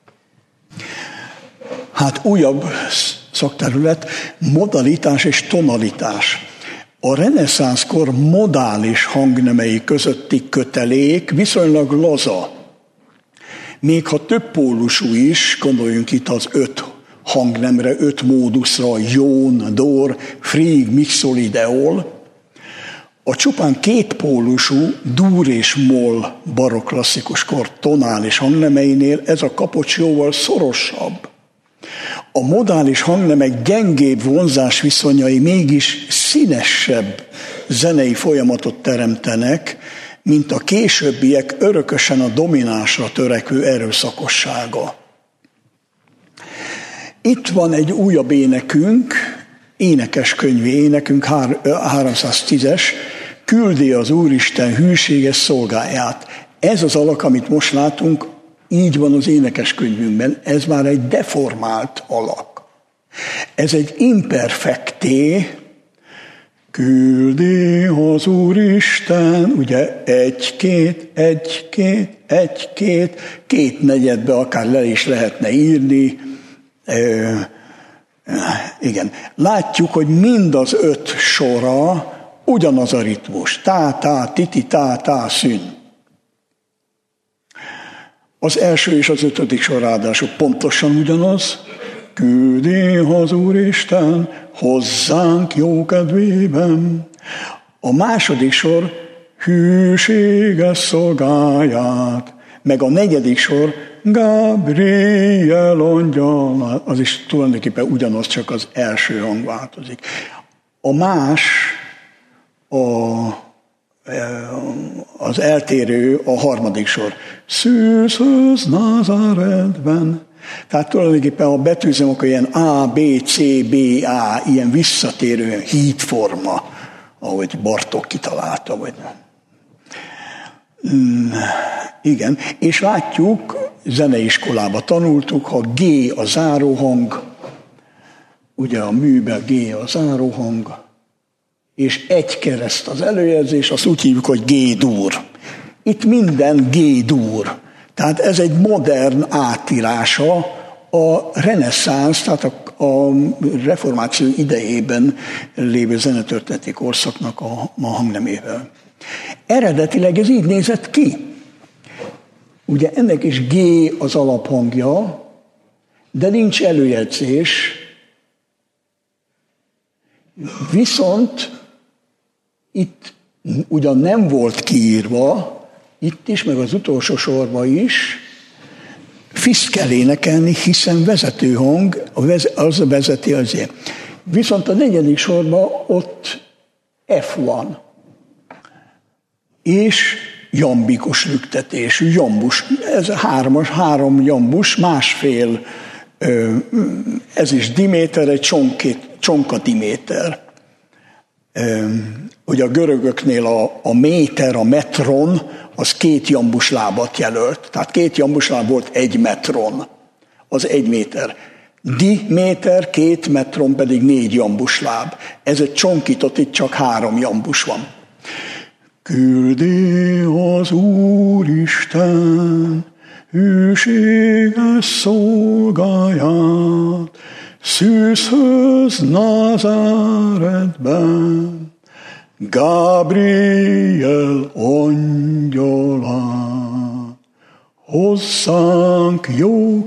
Hát újabb szakterület, modalitás és tonalitás. A reneszánszkor modális hangnemei közötti kötelék viszonylag laza. Még ha több pólusú is, gondoljunk itt az 5 hangnemre, 5 móduszra, jón, dor, fríg, mixol, deol. A csupán 2 pólusú dur és moll barokk klasszikus kor tonális hangnemeinél ez a kapocs jóval szorosabb. A modális hangnemek gyengébb vonzás viszonyai mégis színesebb zenei folyamatot teremtenek, mint a későbbiek örökösen a dominásra törekvő erőszakossága. Itt van egy újabb énekünk, énekeskönyvi énekünk, 310-es, küldi az Úristen hűséges szolgáját. Ez az alak, amit most látunk, így van az énekeskönyvünkben, ez már egy deformált alak. Ez egy imperfekté, küldi az Úristen, ugye két negyedbe akár le is lehetne írni. Igen. Látjuk, hogy mind az 5 sora ugyanaz a ritmus. Tá, titi, tá, szűn. Az első és az 5. sor ráadásul pontosan ugyanaz. Küldi az Úristen hozzánk jó kedvében. A második sor hűséges szolgáját, meg a 4. sor Gabriel angyal, az is tulajdonképpen ugyanaz, csak az első hang változik. Az eltérő a 3. sor. Szűzhöz Názáretben. Tehát tulajdonképpen a betűzem, akkor ilyen A, B, C, B, A, ilyen visszatérő hídforma, ahogy Bartók kitalálta. Vagy. Igen, és látjuk, zeneiskolába tanultuk, ha G a záróhang, ugye a műben G a záróhang, és egy kereszt az előjelzés, azt úgy hívjuk, hogy G-dur. Itt minden G-dur. Tehát ez egy modern átírása a reneszánsz, tehát a reformáció idejében lévő zenetörténeti korszaknak a hangnemével. Eredetileg ez így nézett ki. Ugye ennek is G az alaphangja, de nincs előjegyzés. Viszont itt ugyan nem volt kiírva, itt is, meg az utolsó sorban is, fiszt kell énekelni, hiszen vezetőhang, az vezeti azért. Viszont a 4. sorban ott F van. És jambikos lüktetésű, jambus. Ez 3 jambus, másfél, ez is diméter, egy csonka diméter. Ugye a görögöknél a méter, a metron, az 2 jambuslábat jelölt. Tehát 2 jambusláb volt 1 metron. Az 1 méter. Diméter, 2 metron pedig 4 jambusláb. Ez egy csonkított, itt csak 3 jambus van. Küldi az Úristen hűséges szolgáját, Szűzhöz Názáretben, Gabriel angyalát, hozzánk jó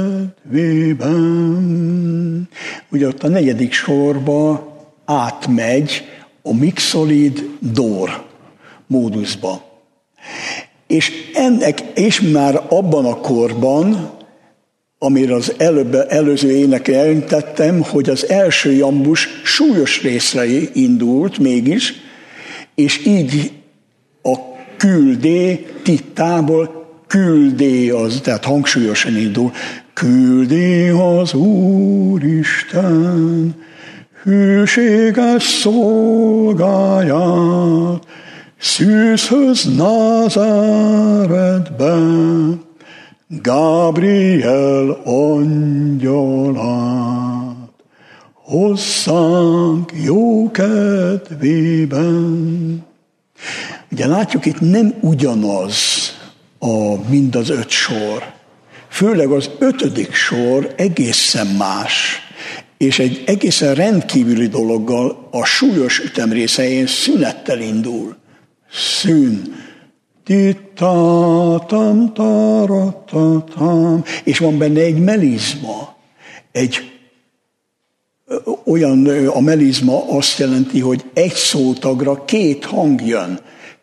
kedvében. Ugye ott a 4. sorba átmegy a mixolid dór módusba. És már abban a korban, amire az előző énekre jelentettem, hogy az első jambus súlyos részre indult mégis, és így a küldé tittából küldé az, tehát hangsúlyosan indul. Küldé az Úristen hűséges szolgáját, Szűzhöz Názáretben, Gabriel angyalát, hozzánk jó kedvében. Ugye látjuk, itt nem ugyanaz mind az 5 sor. Főleg az 5. sor egészen más. És egy egészen rendkívüli dologgal a súlyos ütemrészején szünettel indul. Szűn. Tittátam, tarattatam. És van benne egy melizma. A melizma azt jelenti, hogy egy szótagra 2 hang jön.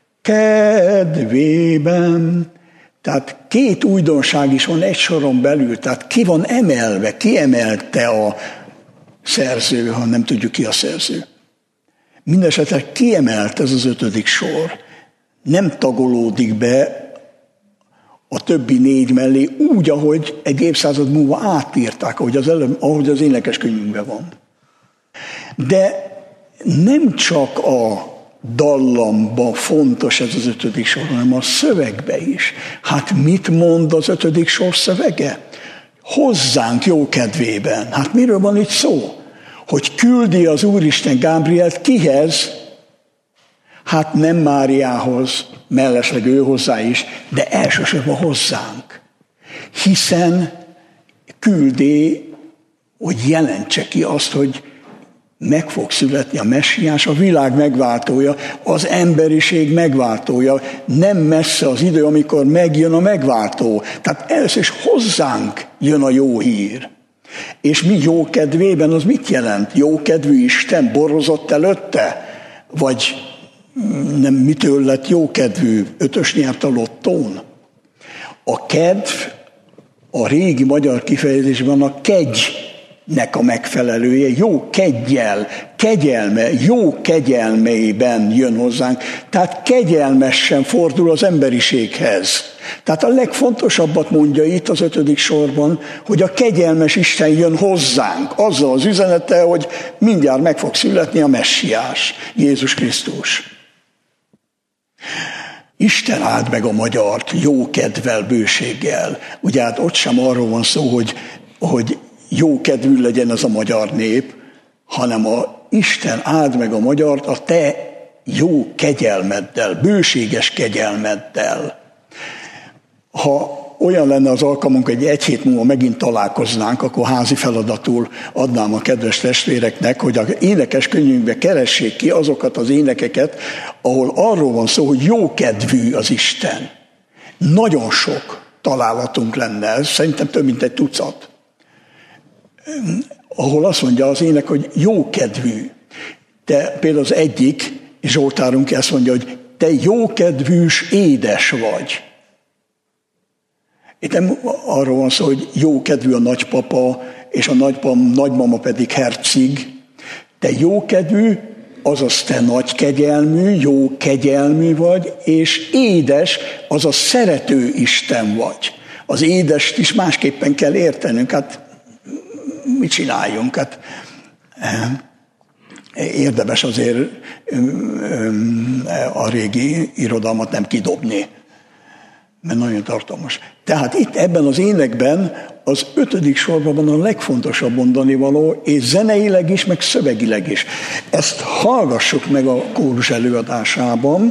Kedvében. Tehát 2 újdonság is van egy soron belül. Tehát ki van emelve, ki emelte a szerző, ha nem tudjuk ki a szerző. Mindenesetre kiemelt ez az 5. sor. Nem tagolódik be a többi 4 mellé úgy, ahogy egy évszázad múlva átírták, ahogy az énekeskönyvünkben van. De nem csak a dallamban fontos ez az 5. sor, hanem a szövegbe is. Hát mit mond az 5. sor szövege? Hozzánk jó kedvében. Hát miről van itt szó? Hogy küldi az Úristen Gábrielt kihez? Hát nem Máriához, mellesleg ő hozzá is, de elsősorban hozzánk. Hiszen küldi, hogy jelentse ki azt, hogy meg fog születni a Messiás, a világ megváltója, az emberiség megváltója. Nem messze az idő, amikor megjön a megváltó. Tehát először is hozzánk jön a jó hír. És mi jókedvében, az mit jelent? Jókedvű Isten borozott előtte? Vagy nem mitől lett jókedvű? 5-ös nyert a lottón? A kedv a régi magyar kifejezésben a kegynek a megfelelője, jó keggyel, kegyelme, jó kegyelmeiben jön hozzánk. Tehát kegyelmesen fordul az emberiséghez. Tehát a legfontosabbat mondja itt az 5. sorban, hogy a kegyelmes Isten jön hozzánk, azzal az üzenete, hogy mindjárt meg fog születni a Messiás, Jézus Krisztus. Isten áld meg a magyart jó kedvel, bőséggel. Ugye hát ott sem arról van szó, hogy jó kedvű legyen ez a magyar nép, hanem Isten áld meg a magyart a te jó kegyelmeddel, bőséges kegyelmeddel. Ha olyan lenne az alkalmunk, hogy egy hét múlva megint találkoznánk, akkor házi feladatul adnám a kedves testvéreknek, hogy az énekeskönyvünkbe keressék ki azokat az énekeket, ahol arról van szó, hogy jókedvű az Isten. Nagyon sok találatunk lenne, ez szerintem több mint egy tucat. Ahol azt mondja az ének, hogy jókedvű. De például az egyik zsoltárunk ezt mondja, hogy te jókedvűs édes vagy. Itt nem arról van szó, hogy jókedvű a nagypapa, és a nagymama pedig herceg. Te jókedvű, azaz te nagy kegyelmű, jó kegyelmű vagy, és édes, azaz szerető Isten vagy. Az édest is másképpen kell értenünk, hát mit csináljunk? Hát, érdemes azért a régi irodalmat nem kidobni, mert nagyon tartalmas. Tehát itt ebben az énekben az 5. sorban van a legfontosabb mondani való, és zeneileg is, meg szövegileg is. Ezt hallgassuk meg a kórus előadásában,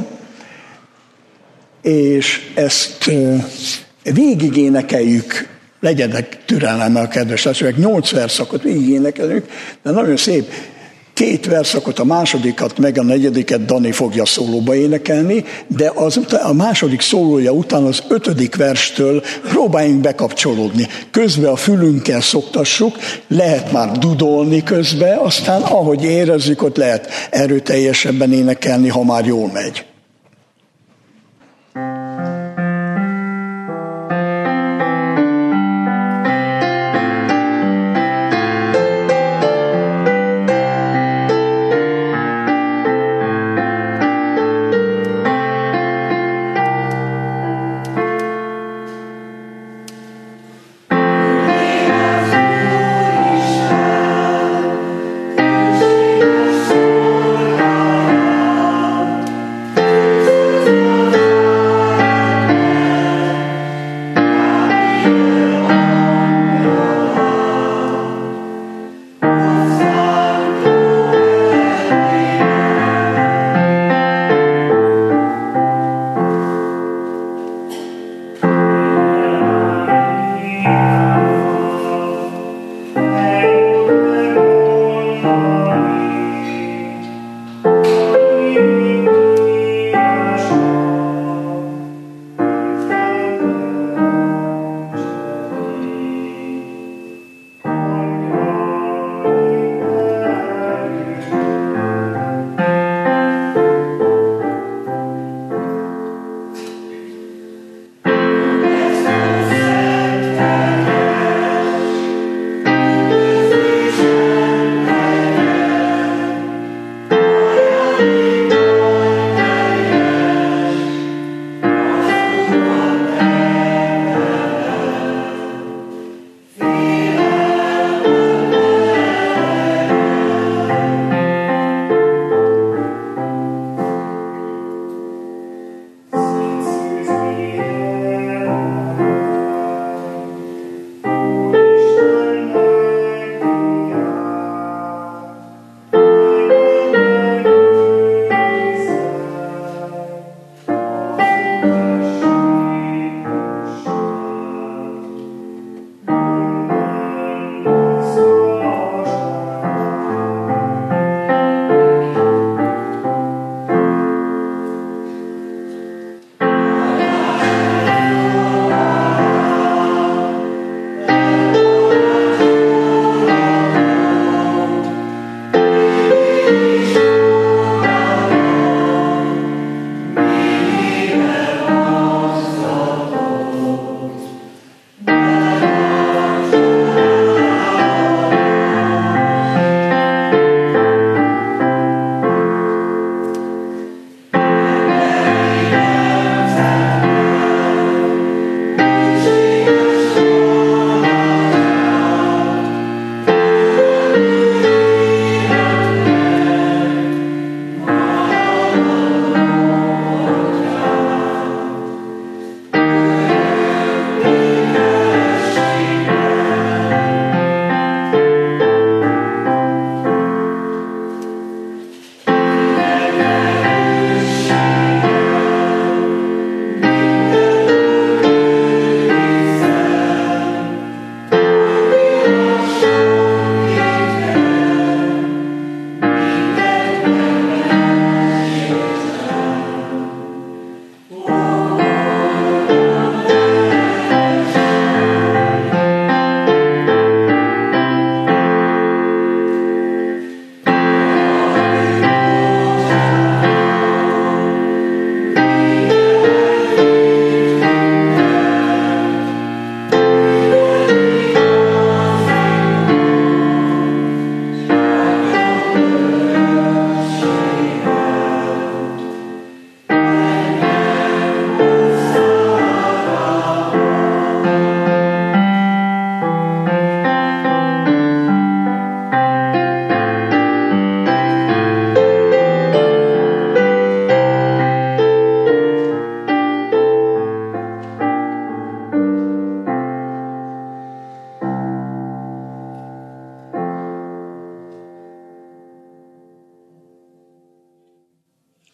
és ezt végig énekeljük, legyenek türelemmel, kedves testvérek, 8 verszakot végig énekeljük, de nagyon szép. 2 verszakot, a másodikat, meg a 4. Dani fogja szólóba énekelni, de a második szólója után az 5. verstől próbáljunk bekapcsolódni. Közben a fülünkkel szoktassuk, lehet már dudolni közben, aztán ahogy érezzük, ott lehet erőteljesebben énekelni, ha már jól megy.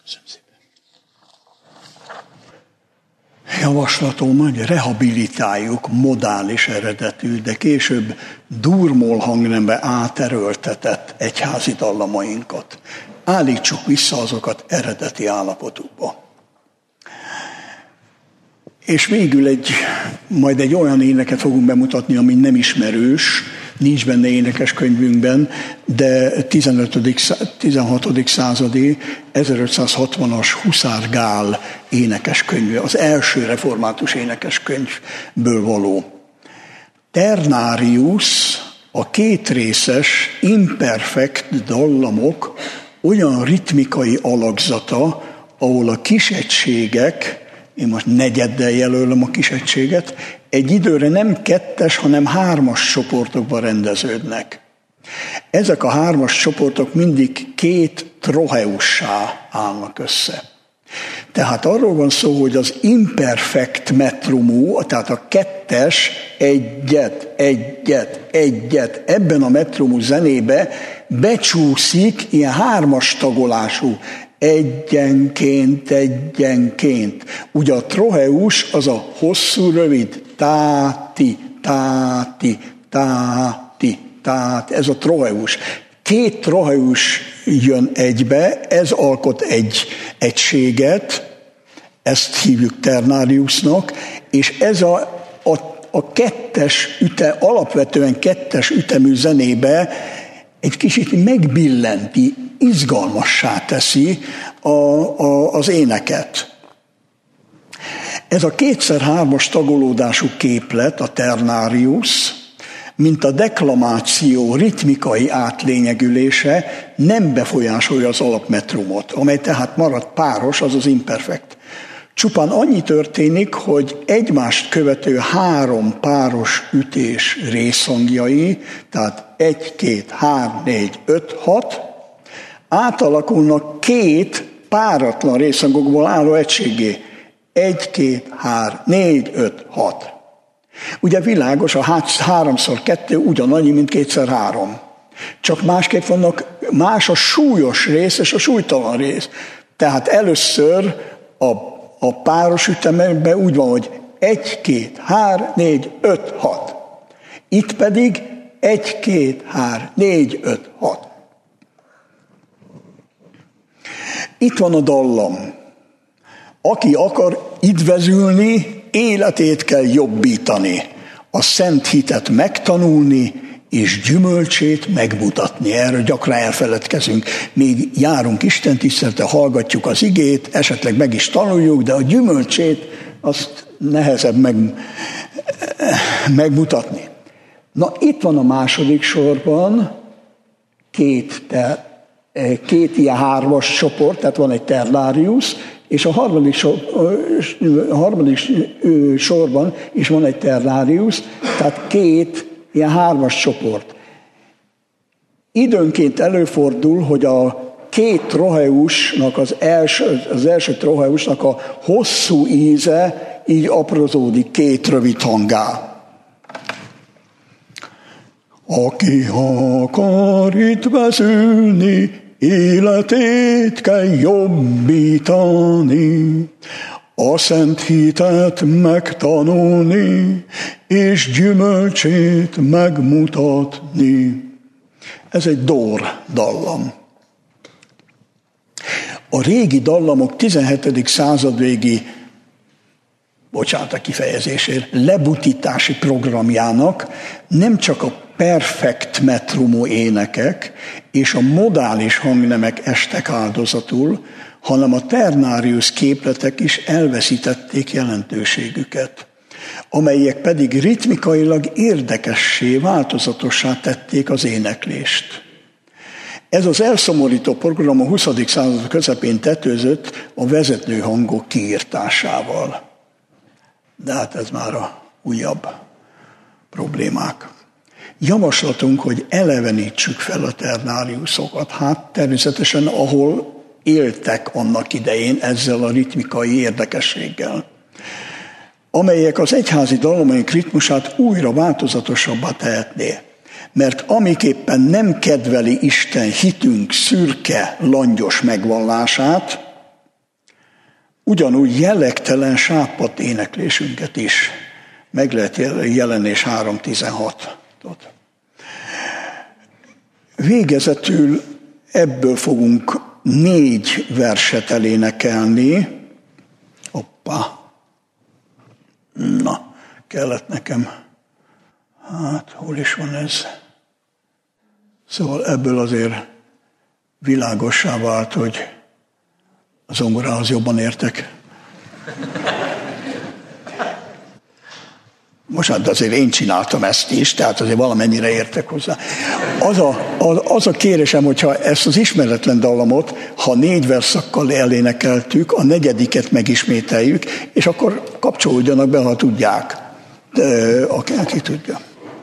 Javaslatom, hogy rehabilitáljuk modális eredetű, de később durmol hangnembe áterőltetett egyházi dallamainkat. Állítsuk vissza azokat eredeti állapotukba. És végül majd egy olyan éneket fogunk bemutatni, ami nem ismerős, nincs benne énekeskönyvünkben, de 15.-16. századi 1560-as Huszár Gál énekeskönyve, az első református énekeskönyvből való. Ternarius, a kétrészes, imperfekt dallamok olyan ritmikai alakzata, ahol a kisegységek, én most negyeddel jelölöm a kisegységet, egy időre nem 2, hanem 3 csoportokba rendeződnek. Ezek a 3 csoportok mindig 2 troheussá állnak össze. Tehát arról van szó, hogy az imperfekt metrumú, tehát a 2 egyet, ebben a metrumú zenébe becsúszik ilyen 3 tagolású, egyenként. Ugye a troheus az a hosszú, rövid, táti, ez a troheus. 2 troheus jön egybe, ez alkot egy egységet, ezt hívjuk ternariusnak, és ez a 2 alapvetően 2 ütemű zenébe egy kicsit megbillenti, izgalmassá teszi az éneket. Ez a 2x3-as tagolódású képlet, a ternarius, mint a deklamáció ritmikai átlényegülése nem befolyásolja az alapmetrumot, amely tehát maradt páros, az az imperfekt. Csupán annyi történik, hogy egymást követő 3 páros ütés részhangjai, tehát 1, 2, 3, 4, 5, 6, átalakulnak 2 páratlan részhangokból álló egységé. 1, 2, 3, 4, 5, 6. Ugye világos, a 3x2 ugyanannyi, mint 2x3. Csak másképp vannak, más a súlyos rész és a súlytalan rész. Tehát először a páros ütemben úgy van, hogy 1, 2, 3, 4, 5, 6. Itt pedig 1, 2, 3, 4, 5, 6. Itt van a dallam. Aki akar idvezülni, életét kell jobbítani, a szent hitet megtanulni, és gyümölcsét megmutatni. Erről gyakran elfeledkezünk. Még járunk istentiszteletre, hallgatjuk az igét, esetleg meg is tanuljuk, de a gyümölcsét azt nehezebb megmutatni. Na, itt van a második sorban 2 ilyen 3-as csoport, tehát van egy ternarius, és a harmadik sorban is van egy ternarius, tehát 2 ilyen 3-as csoport. Időnként előfordul, hogy a 2 troheusnak, az első troheusnak a hosszú íze így aprózódik 2 rövid hangá. Aki akar itt vezülni, életét kell jobbítani, a szent hitet megtanulni, és gyümölcsét megmutatni. Ez egy dór dallam. A régi dallamok 17. század végi, bocsánat a kifejezésért, lebutítási programjának nem csak a perfekt metrumú énekek és a modális hangnemek estek áldozatul, hanem a ternarius képletek is elveszítették jelentőségüket, amelyek pedig ritmikailag érdekessé, változatossá tették az éneklést. Ez az elszomorító program a 20. század közepén tetőzött a vezető hangok kiírtásával. De hát ez már a újabb problémák. Javaslatunk, hogy elevenítsük fel a ternariusokat, hát természetesen ahol éltek annak idején ezzel a ritmikai érdekességgel, amelyek az egyházi dallamaink ritmusát újra változatosabbá tehetné. Mert amiképpen nem kedveli Isten hitünk szürke, langyos megvallását, ugyanúgy jellegtelen éneklésünket is meg lehet Jelenés 3.16-ot. Végezetül ebből fogunk 4 verset elénekelni. Na, kellett nekem. Hát, hol is van ez? Szóval ebből azért világossá vált, hogy a zongorához jobban értek. Most de azért én csináltam ezt is, tehát azért valamennyire értek hozzá. Az a kérésem, hogyha ezt az ismeretlen dallamot, ha 4 verszakkal elénekeltük, a 4. megismételjük, és akkor kapcsolódjanak be, ha tudják. Aki tudja.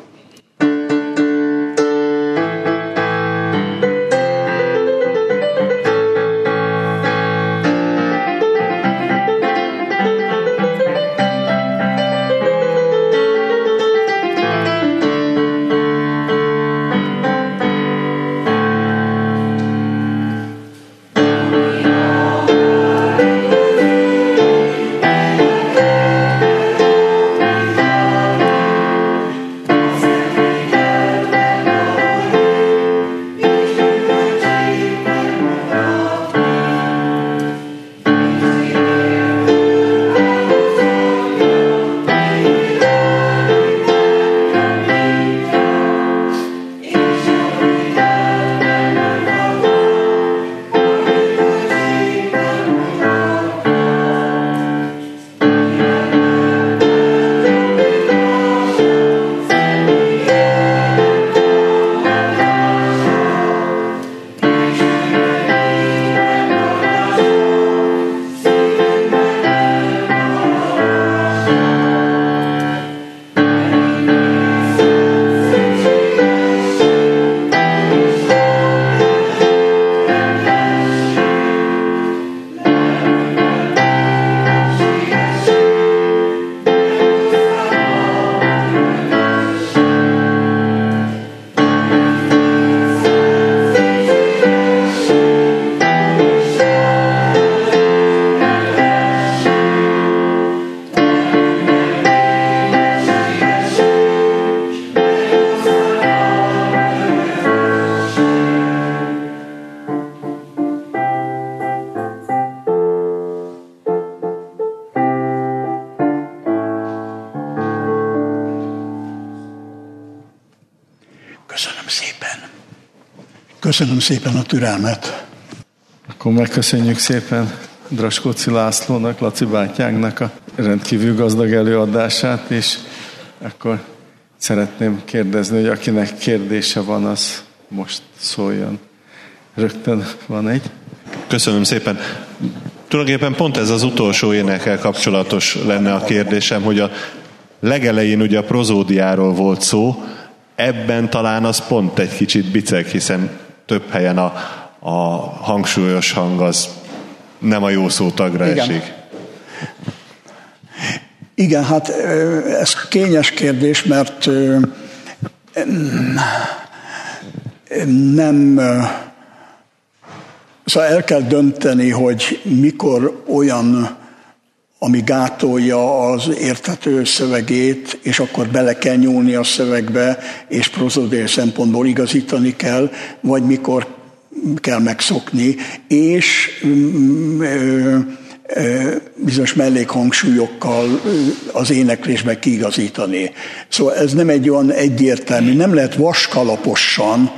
Köszönöm szépen a türelmet. Akkor megköszönjük szépen Draskóci Lászlónak, Laci bátyánknak a rendkívül gazdag előadását, és akkor szeretném kérdezni, hogy akinek kérdése van, az most szóljon. Rögtön van egy. Köszönöm szépen. Tulajdonképpen pont ez az utolsó énekkel kapcsolatos lenne a kérdésem, hogy a legelején ugye a prozódiáról volt szó, ebben talán az pont egy kicsit biceg, hiszen több helyen a hangsúlyos hang az nem a jó szó tagra esik. Igen, hát ez kényes kérdés, mert nem... Szóval el kell dönteni, hogy mikor olyan, ami gátolja az érthető szövegét, és akkor bele kell nyúlni a szövegbe, és prozódiai szempontból igazítani kell, vagy mikor kell megszokni, és bizonyos mellékhangsúlyokkal az éneklésbe kiigazítani. Szóval ez nem egy olyan egyértelmű, nem lehet vaskalaposan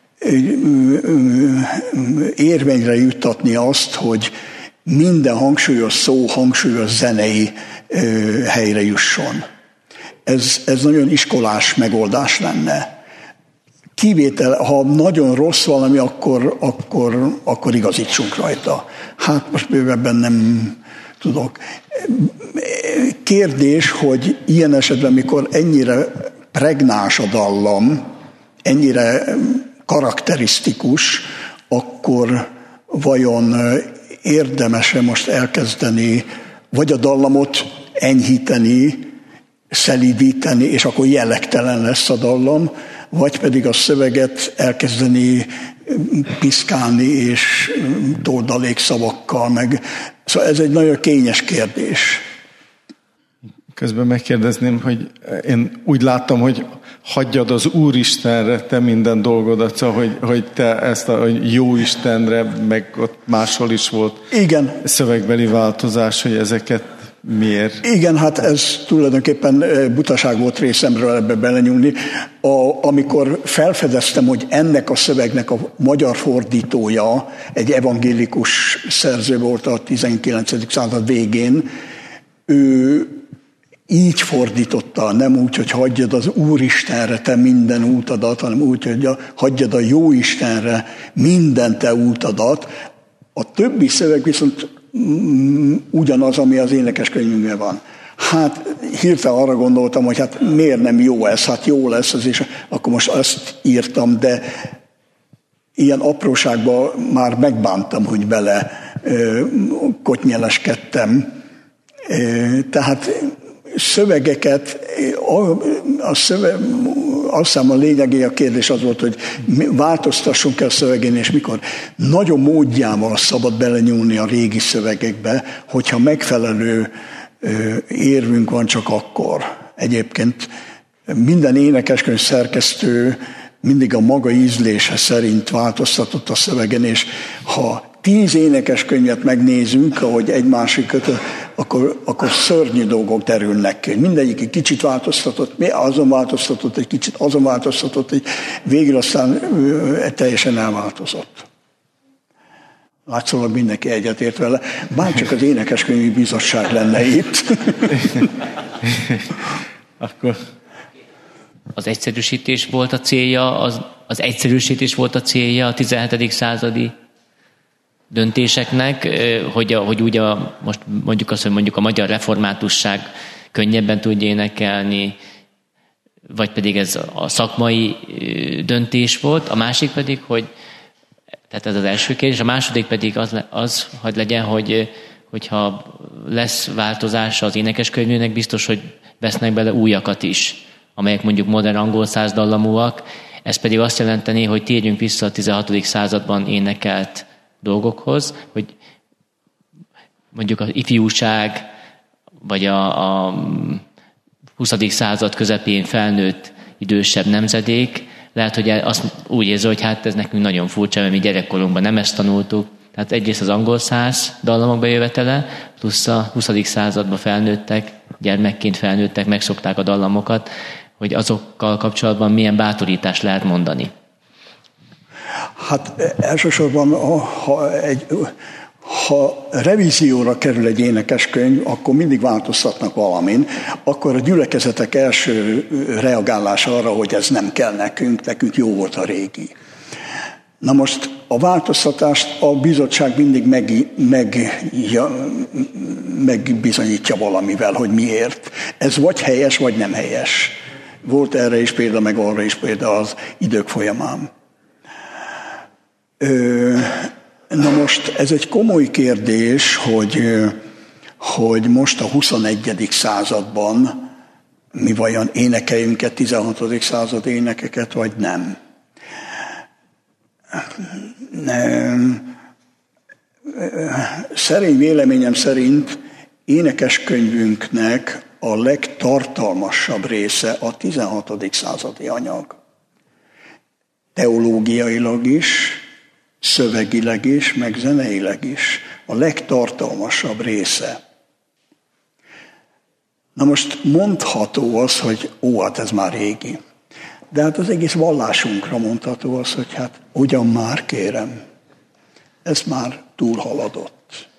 érvényre juttatni azt, hogy minden hangsúlyos szó, hangsúlyos zenei helyre jusson. Ez nagyon iskolás megoldás lenne. Kivétel, ha nagyon rossz valami, akkor igazítsunk rajta. Hát most bővebben nem tudok. Kérdés, hogy ilyen esetben, mikor ennyire pregnáns a dallam, ennyire karakterisztikus, akkor vajon érdemes-e most elkezdeni vagy a dallamot enyhíteni, szelídíteni, és akkor jellegtelen lesz a dallam, vagy pedig a szöveget elkezdeni piszkálni és tordalékszavakkal, meg Szóval ez egy nagyon kényes kérdés. Közben megkérdezném, hogy én úgy láttam, hogy hagyjad az Úristenre te minden dolgodat, szóval, hogy te ezt a jó Istenre, meg ott máshol is volt Igen. Szövegbeli változás, hogy ezeket miért? Igen, hát ez tulajdonképpen butaság volt részemről ebbe belenyúlni. Amikor felfedeztem, hogy ennek a szövegnek a magyar fordítója egy evangélikus szerző volt a 19. század végén, ő így fordította, nem úgy, hogy hagyjad az Úristenre te minden útadat, hanem úgy, hogy hagyjad a jó Istenre minden te útadat. A többi szöveg viszont ugyanaz, ami az énekeskönyvünkben van. Hát hirtelen arra gondoltam, hogy hát miért nem jó ez, hát jó lesz ez, és akkor most ezt írtam, de ilyen apróságban már megbántam, hogy bele kotnyeleskedtem. Tehát szövegeket, azt hiszem a lényegi a kérdés az volt, hogy változtassunk el szövegén, és mikor. Nagyon módjával szabad belenyúlni a régi szövegekbe, hogyha megfelelő érvünk van, csak akkor. Egyébként minden énekeskönyv szerkesztő mindig a maga ízlése szerint változtatott a szövegen, és ha 10 énekeskönyvet megnézünk, ahogy egy másikat, akkor szörnyű dolgok derülnek ki. Mindegyik egy kicsit változtatott, azon változtatott, egy kicsit azon változtatott, egy végül aztán teljesen elváltozott. Látszólag mindenki egyetért vele, bárcsak az énekeskönyvi bizottság lenne itt. Akkor... Az egyszerűsítés volt a célja, az egyszerűsítés volt a célja a 17. századi döntéseknek, hogy úgy most mondjuk azt, hogy mondjuk a magyar reformátusság könnyebben tudja énekelni, vagy pedig ez a szakmai döntés volt. A másik pedig, hogy tehát ez az első kérdés, a második pedig az hogy legyen, hogyha lesz változása az énekeskönyvűnek, biztos, hogy vesznek bele újakat is, amelyek mondjuk modern angol százdallamúak. Ez pedig azt jelenteni, hogy térjünk vissza a 16. században énekelt dolgokhoz, hogy mondjuk az ifjúság, vagy a 20. század közepén felnőtt idősebb nemzedék, lehet, hogy azt úgy érzi, hogy hát ez nekünk nagyon furcsa, mert mi gyerekkorunkban nem ezt tanultuk. Tehát egyrészt az angol száz dallamok bejövetele, plusz a 20. században felnőttek, gyermekként felnőttek, megszokták a dallamokat, hogy azokkal kapcsolatban milyen bátorítást lehet mondani. Hát elsősorban, ha revízióra kerül egy énekeskönyv, akkor mindig változtatnak valamin, akkor a gyülekezetek első reagálása arra, hogy ez nem kell nekünk jó volt a régi. Na most a változtatást a bizottság mindig megbizonyítja valamivel, hogy miért. Ez vagy helyes, vagy nem helyes. Volt erre is példa, meg arra is példa az idők folyamán. Na most ez egy komoly kérdés, hogy most a 21. században mi vajon énekeljünk-e 16. század énekeket, vagy nem. Szerény véleményem szerint énekeskönyvünknek a legtartalmasabb része a 16. századi anyag. Teológiailag is, szövegileg is, meg zeneileg is. A legtartalmasabb része. Na most mondható az, hogy hát ez már régi. De hát az egész vallásunkra mondható az, hogy hát ugyan már kérem, ez már túlhaladott.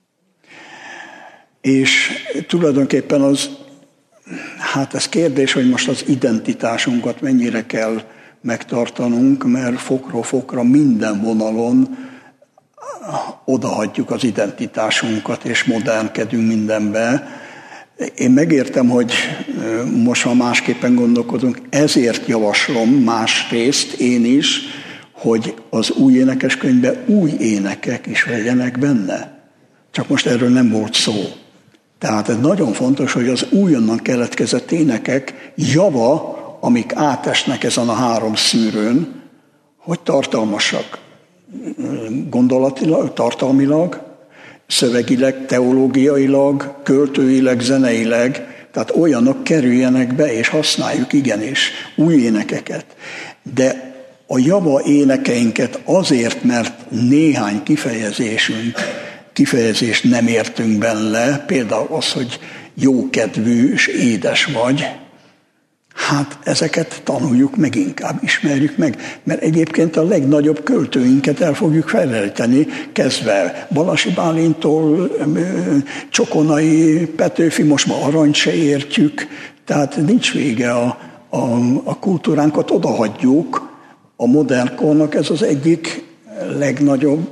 És tulajdonképpen ez kérdés, hogy most az identitásunkat mennyire kell megtartanunk, mert fokról fokra minden vonalon odahagyjuk az identitásunkat, és modernkedünk mindenbe. Én megértem, hogy most már másképpen gondolkodunk, ezért javaslom másrészt én is, hogy az új énekeskönyvben új énekek is legyenek benne. Csak most erről nem volt szó. Tehát ez nagyon fontos, hogy az újonnan keletkezett énekek java, amik átesnek ezen a 3 szűrőn, hogy tartalmasak gondolatilag, tartalmilag, szövegileg, teológiailag, költőileg, zeneileg, tehát olyanok kerüljenek be, és használjuk igenis új énekeket. De a java énekeinket azért, mert néhány kifejezést nem értünk benne, például az, hogy jókedvű és édes vagy, hát ezeket tanuljuk meg, inkább ismerjük meg, mert egyébként a legnagyobb költőinket el fogjuk felejteni, kezdve Balasi Bálintól, Csokonai, Petőfi, most már Aranyt se értjük, tehát nincs vége a kultúránkat, odahagyjuk. A modern kornak ez az egyik legnagyobb,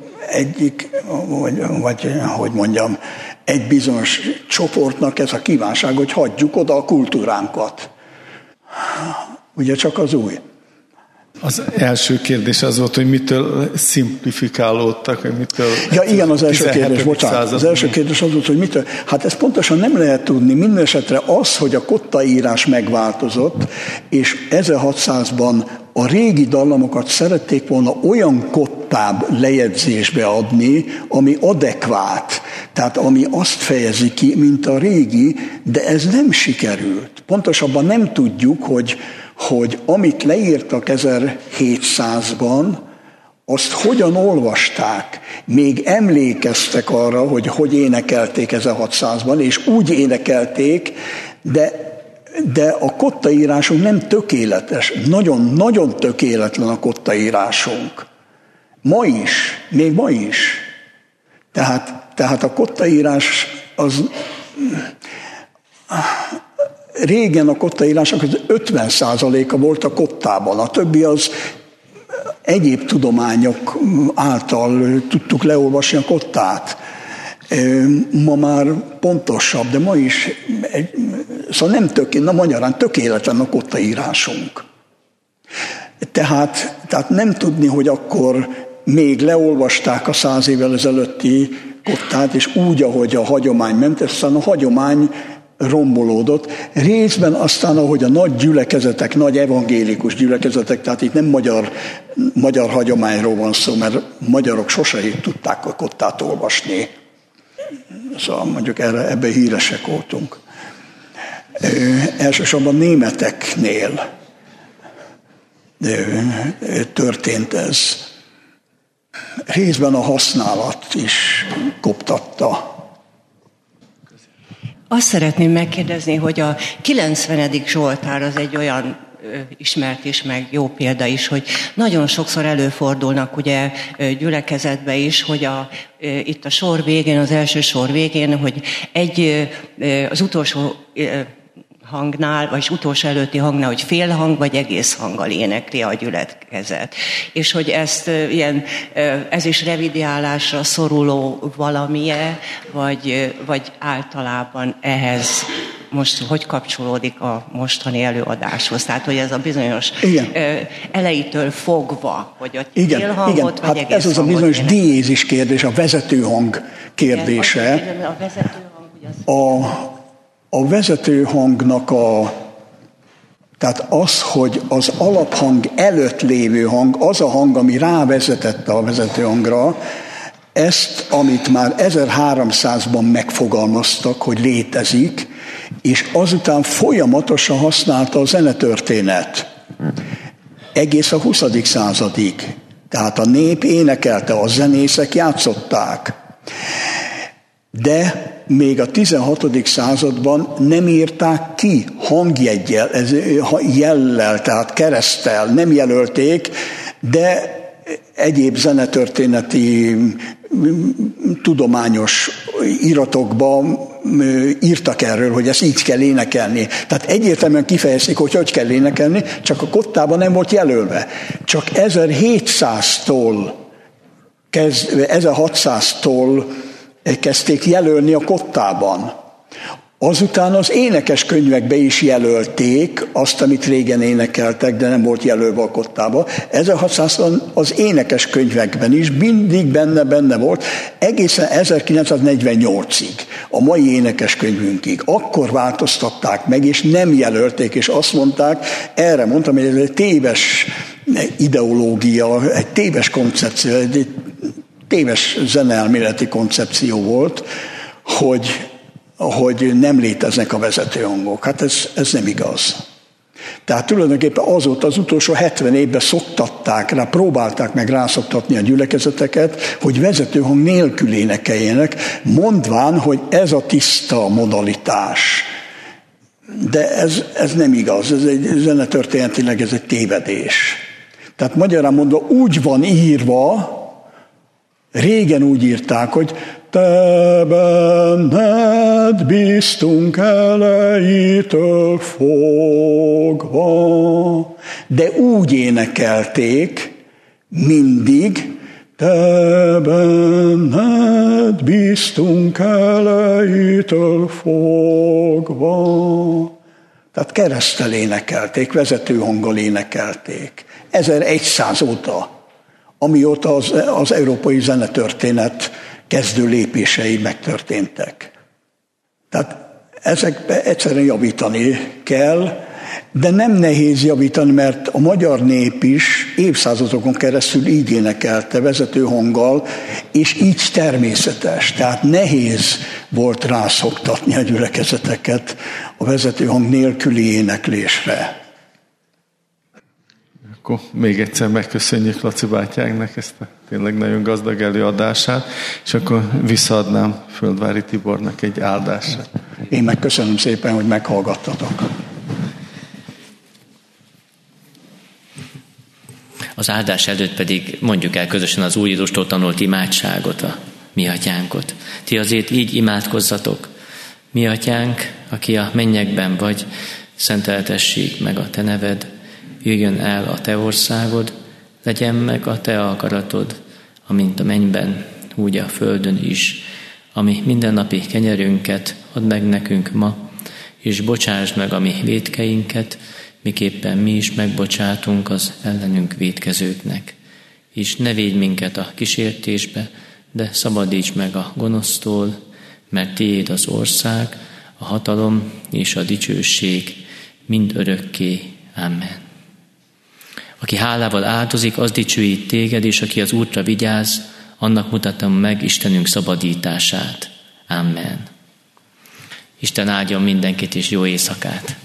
egy bizonyos csoportnak ez a kívánság, hogy hagyjuk oda a kultúránkat. Ugye csak az új. Az első kérdés az volt, hogy mitől szimplifikálódtak, vagy mitől... Ja, igen, az első kérdés, bocsánat. Az első kérdés az volt, hogy mitől... Hát ezt pontosan nem lehet tudni. Mindenesetre az, hogy a kottaírás megváltozott, és 1600-ban a régi dallamokat szerették volna olyan kottább lejegyzésbe adni, ami adekvát, tehát ami azt fejezi ki, mint a régi, de ez nem sikerült. Pontosabban nem tudjuk, hogy amit leírtak 1700-ban, azt hogyan olvasták. Még emlékeztek arra, hogy énekelték 1600-ban, és úgy énekelték, de a kottaírásunk nem tökéletes. Nagyon tökéletlen a kottaírásunk. Még ma is. Tehát a kottaírás az... Régen a kottaírásnak az 50%-a volt a kottában, a többi az egyéb tudományok által tudtuk leolvasni a kottát. Ma már pontosabb, de ma is, szóval magyarán tökéletlen a kottaírásunk. Tehát nem tudni, hogy akkor még leolvasták a 100 évvel ezelőtti kottát, és úgy, ahogy a hagyomány ment, aztán a hagyomány rombolódott. Részben aztán, ahogy a nagy gyülekezetek, nagy evangélikus gyülekezetek, tehát itt nem magyar hagyományról van szó, mert magyarok sose tudták a kottát olvasni. Szóval mondjuk ebben híresek voltunk. Elsősorban németeknél történt ez. Részben a használat is koptatta. Azt szeretném megkérdezni, hogy a 90. Zsoltár az egy olyan ismert is, meg jó példa is, hogy nagyon sokszor előfordulnak ugye gyülekezetbe is, hogy itt a sor végén, az első sor végén, hogy az utolsó hangnál, vagy utolsó előtti hangnál, hogy félhang, vagy egész hanggal énekli a gyülekezet. És hogy ez is revidiálásra szoruló valamilyen, vagy általában ehhez most hogy kapcsolódik a mostani előadáshoz? Tehát, hogy ez a bizonyos elejétől fogva, hogy a félhangot, vagy egész ez az a bizonyos diézis kérdés, a vezetőhang kérdése. Igen, a vezetőhang, a vezetőhangnak tehát az, hogy az alaphang előtt lévő hang, az a hang, ami rávezetett a vezetőhangra, ezt, amit már 1300-ban megfogalmaztak, hogy létezik, és azután folyamatosan használta a zenetörténet. Egész a 20. századig. Tehát a nép énekelte, a zenészek játszották. De még a 16. században nem írták ki hangjeggyel, jellel, tehát kereszttel, nem jelölték, de egyéb zenetörténeti tudományos iratokban írtak erről, hogy ezt így kell énekelni. Tehát egyértelműen kifejezték, hogy kell énekelni, csak a kottában nem volt jelölve. Csak 1600-tól kezdték jelölni a kottában. Azután az énekes könyvekbe is jelölték azt, amit régen énekeltek, de nem volt jelölve a kottába. 1600-ban az énekes könyvekben is mindig benne volt, egészen 1948-ig, a mai énekes könyvünkig. Akkor változtatták meg, és nem jelölték, és azt mondták, erre mondtam, hogy ez egy téves ideológia, egy téves koncepció, egy téves zeneelméleti koncepció volt, hogy nem léteznek a vezetőhangok. Hát ez nem igaz. Tehát tulajdonképpen azóta az utolsó 70 évben próbálták meg rászoktatni a gyülekezeteket, hogy vezetőhang nélkül énekeljenek, mondván, hogy ez a tiszta modalitás. De ez nem igaz, zenetörténetileg ez egy tévedés. Tehát magyarán mondva úgy van írva, régen úgy írták, hogy te benned bíztunk elejétől fogva. De úgy énekelték mindig, te benned bíztunk elejétől fogva. Tehát kereszttel énekelték, vezetőhanggal énekelték. 1100 óta, amióta az európai zenetörténet kezdő lépései megtörténtek. Tehát ezekbe egyszerűen javítani kell, de nem nehéz javítani, mert a magyar nép is évszázadokon keresztül így énekelte vezetőhanggal, és így természetes. Tehát nehéz volt rászoktatni a gyülekezeteket a vezetőhang nélküli éneklésre. Akkor még egyszer megköszönjük Laci bátyánknak ezt a tényleg nagyon gazdag előadását, és akkor visszaadnám Földvári Tibornak egy áldásra. Én megköszönöm szépen, hogy meghallgattatok. Az áldás előtt pedig mondjuk el közösen az Úr Jézustól tanult imádságot, a Mi Atyánkot. Ti azért így imádkozzatok. Mi Atyánk, aki a mennyekben vagy, szenteltessék meg a Te neved, jöjjön el a Te országod, legyen meg a Te akaratod, amint a mennyben, úgy a földön is. Ami mindennapi kenyerünket add meg nekünk ma, és bocsásd meg a mi vétkeinket, miképpen mi is megbocsátunk az ellenünk vétkezőknek. És ne védj minket a kísértésbe, de szabadíts meg a gonosztól, mert tiéd az ország, a hatalom és a dicsőség mind örökké. Amen. Aki hálával áldozik, az dicsőít téged, és aki az útra vigyáz, annak mutatom meg Istenünk szabadítását. Amen. Isten áldjon mindenkit, és jó éjszakát!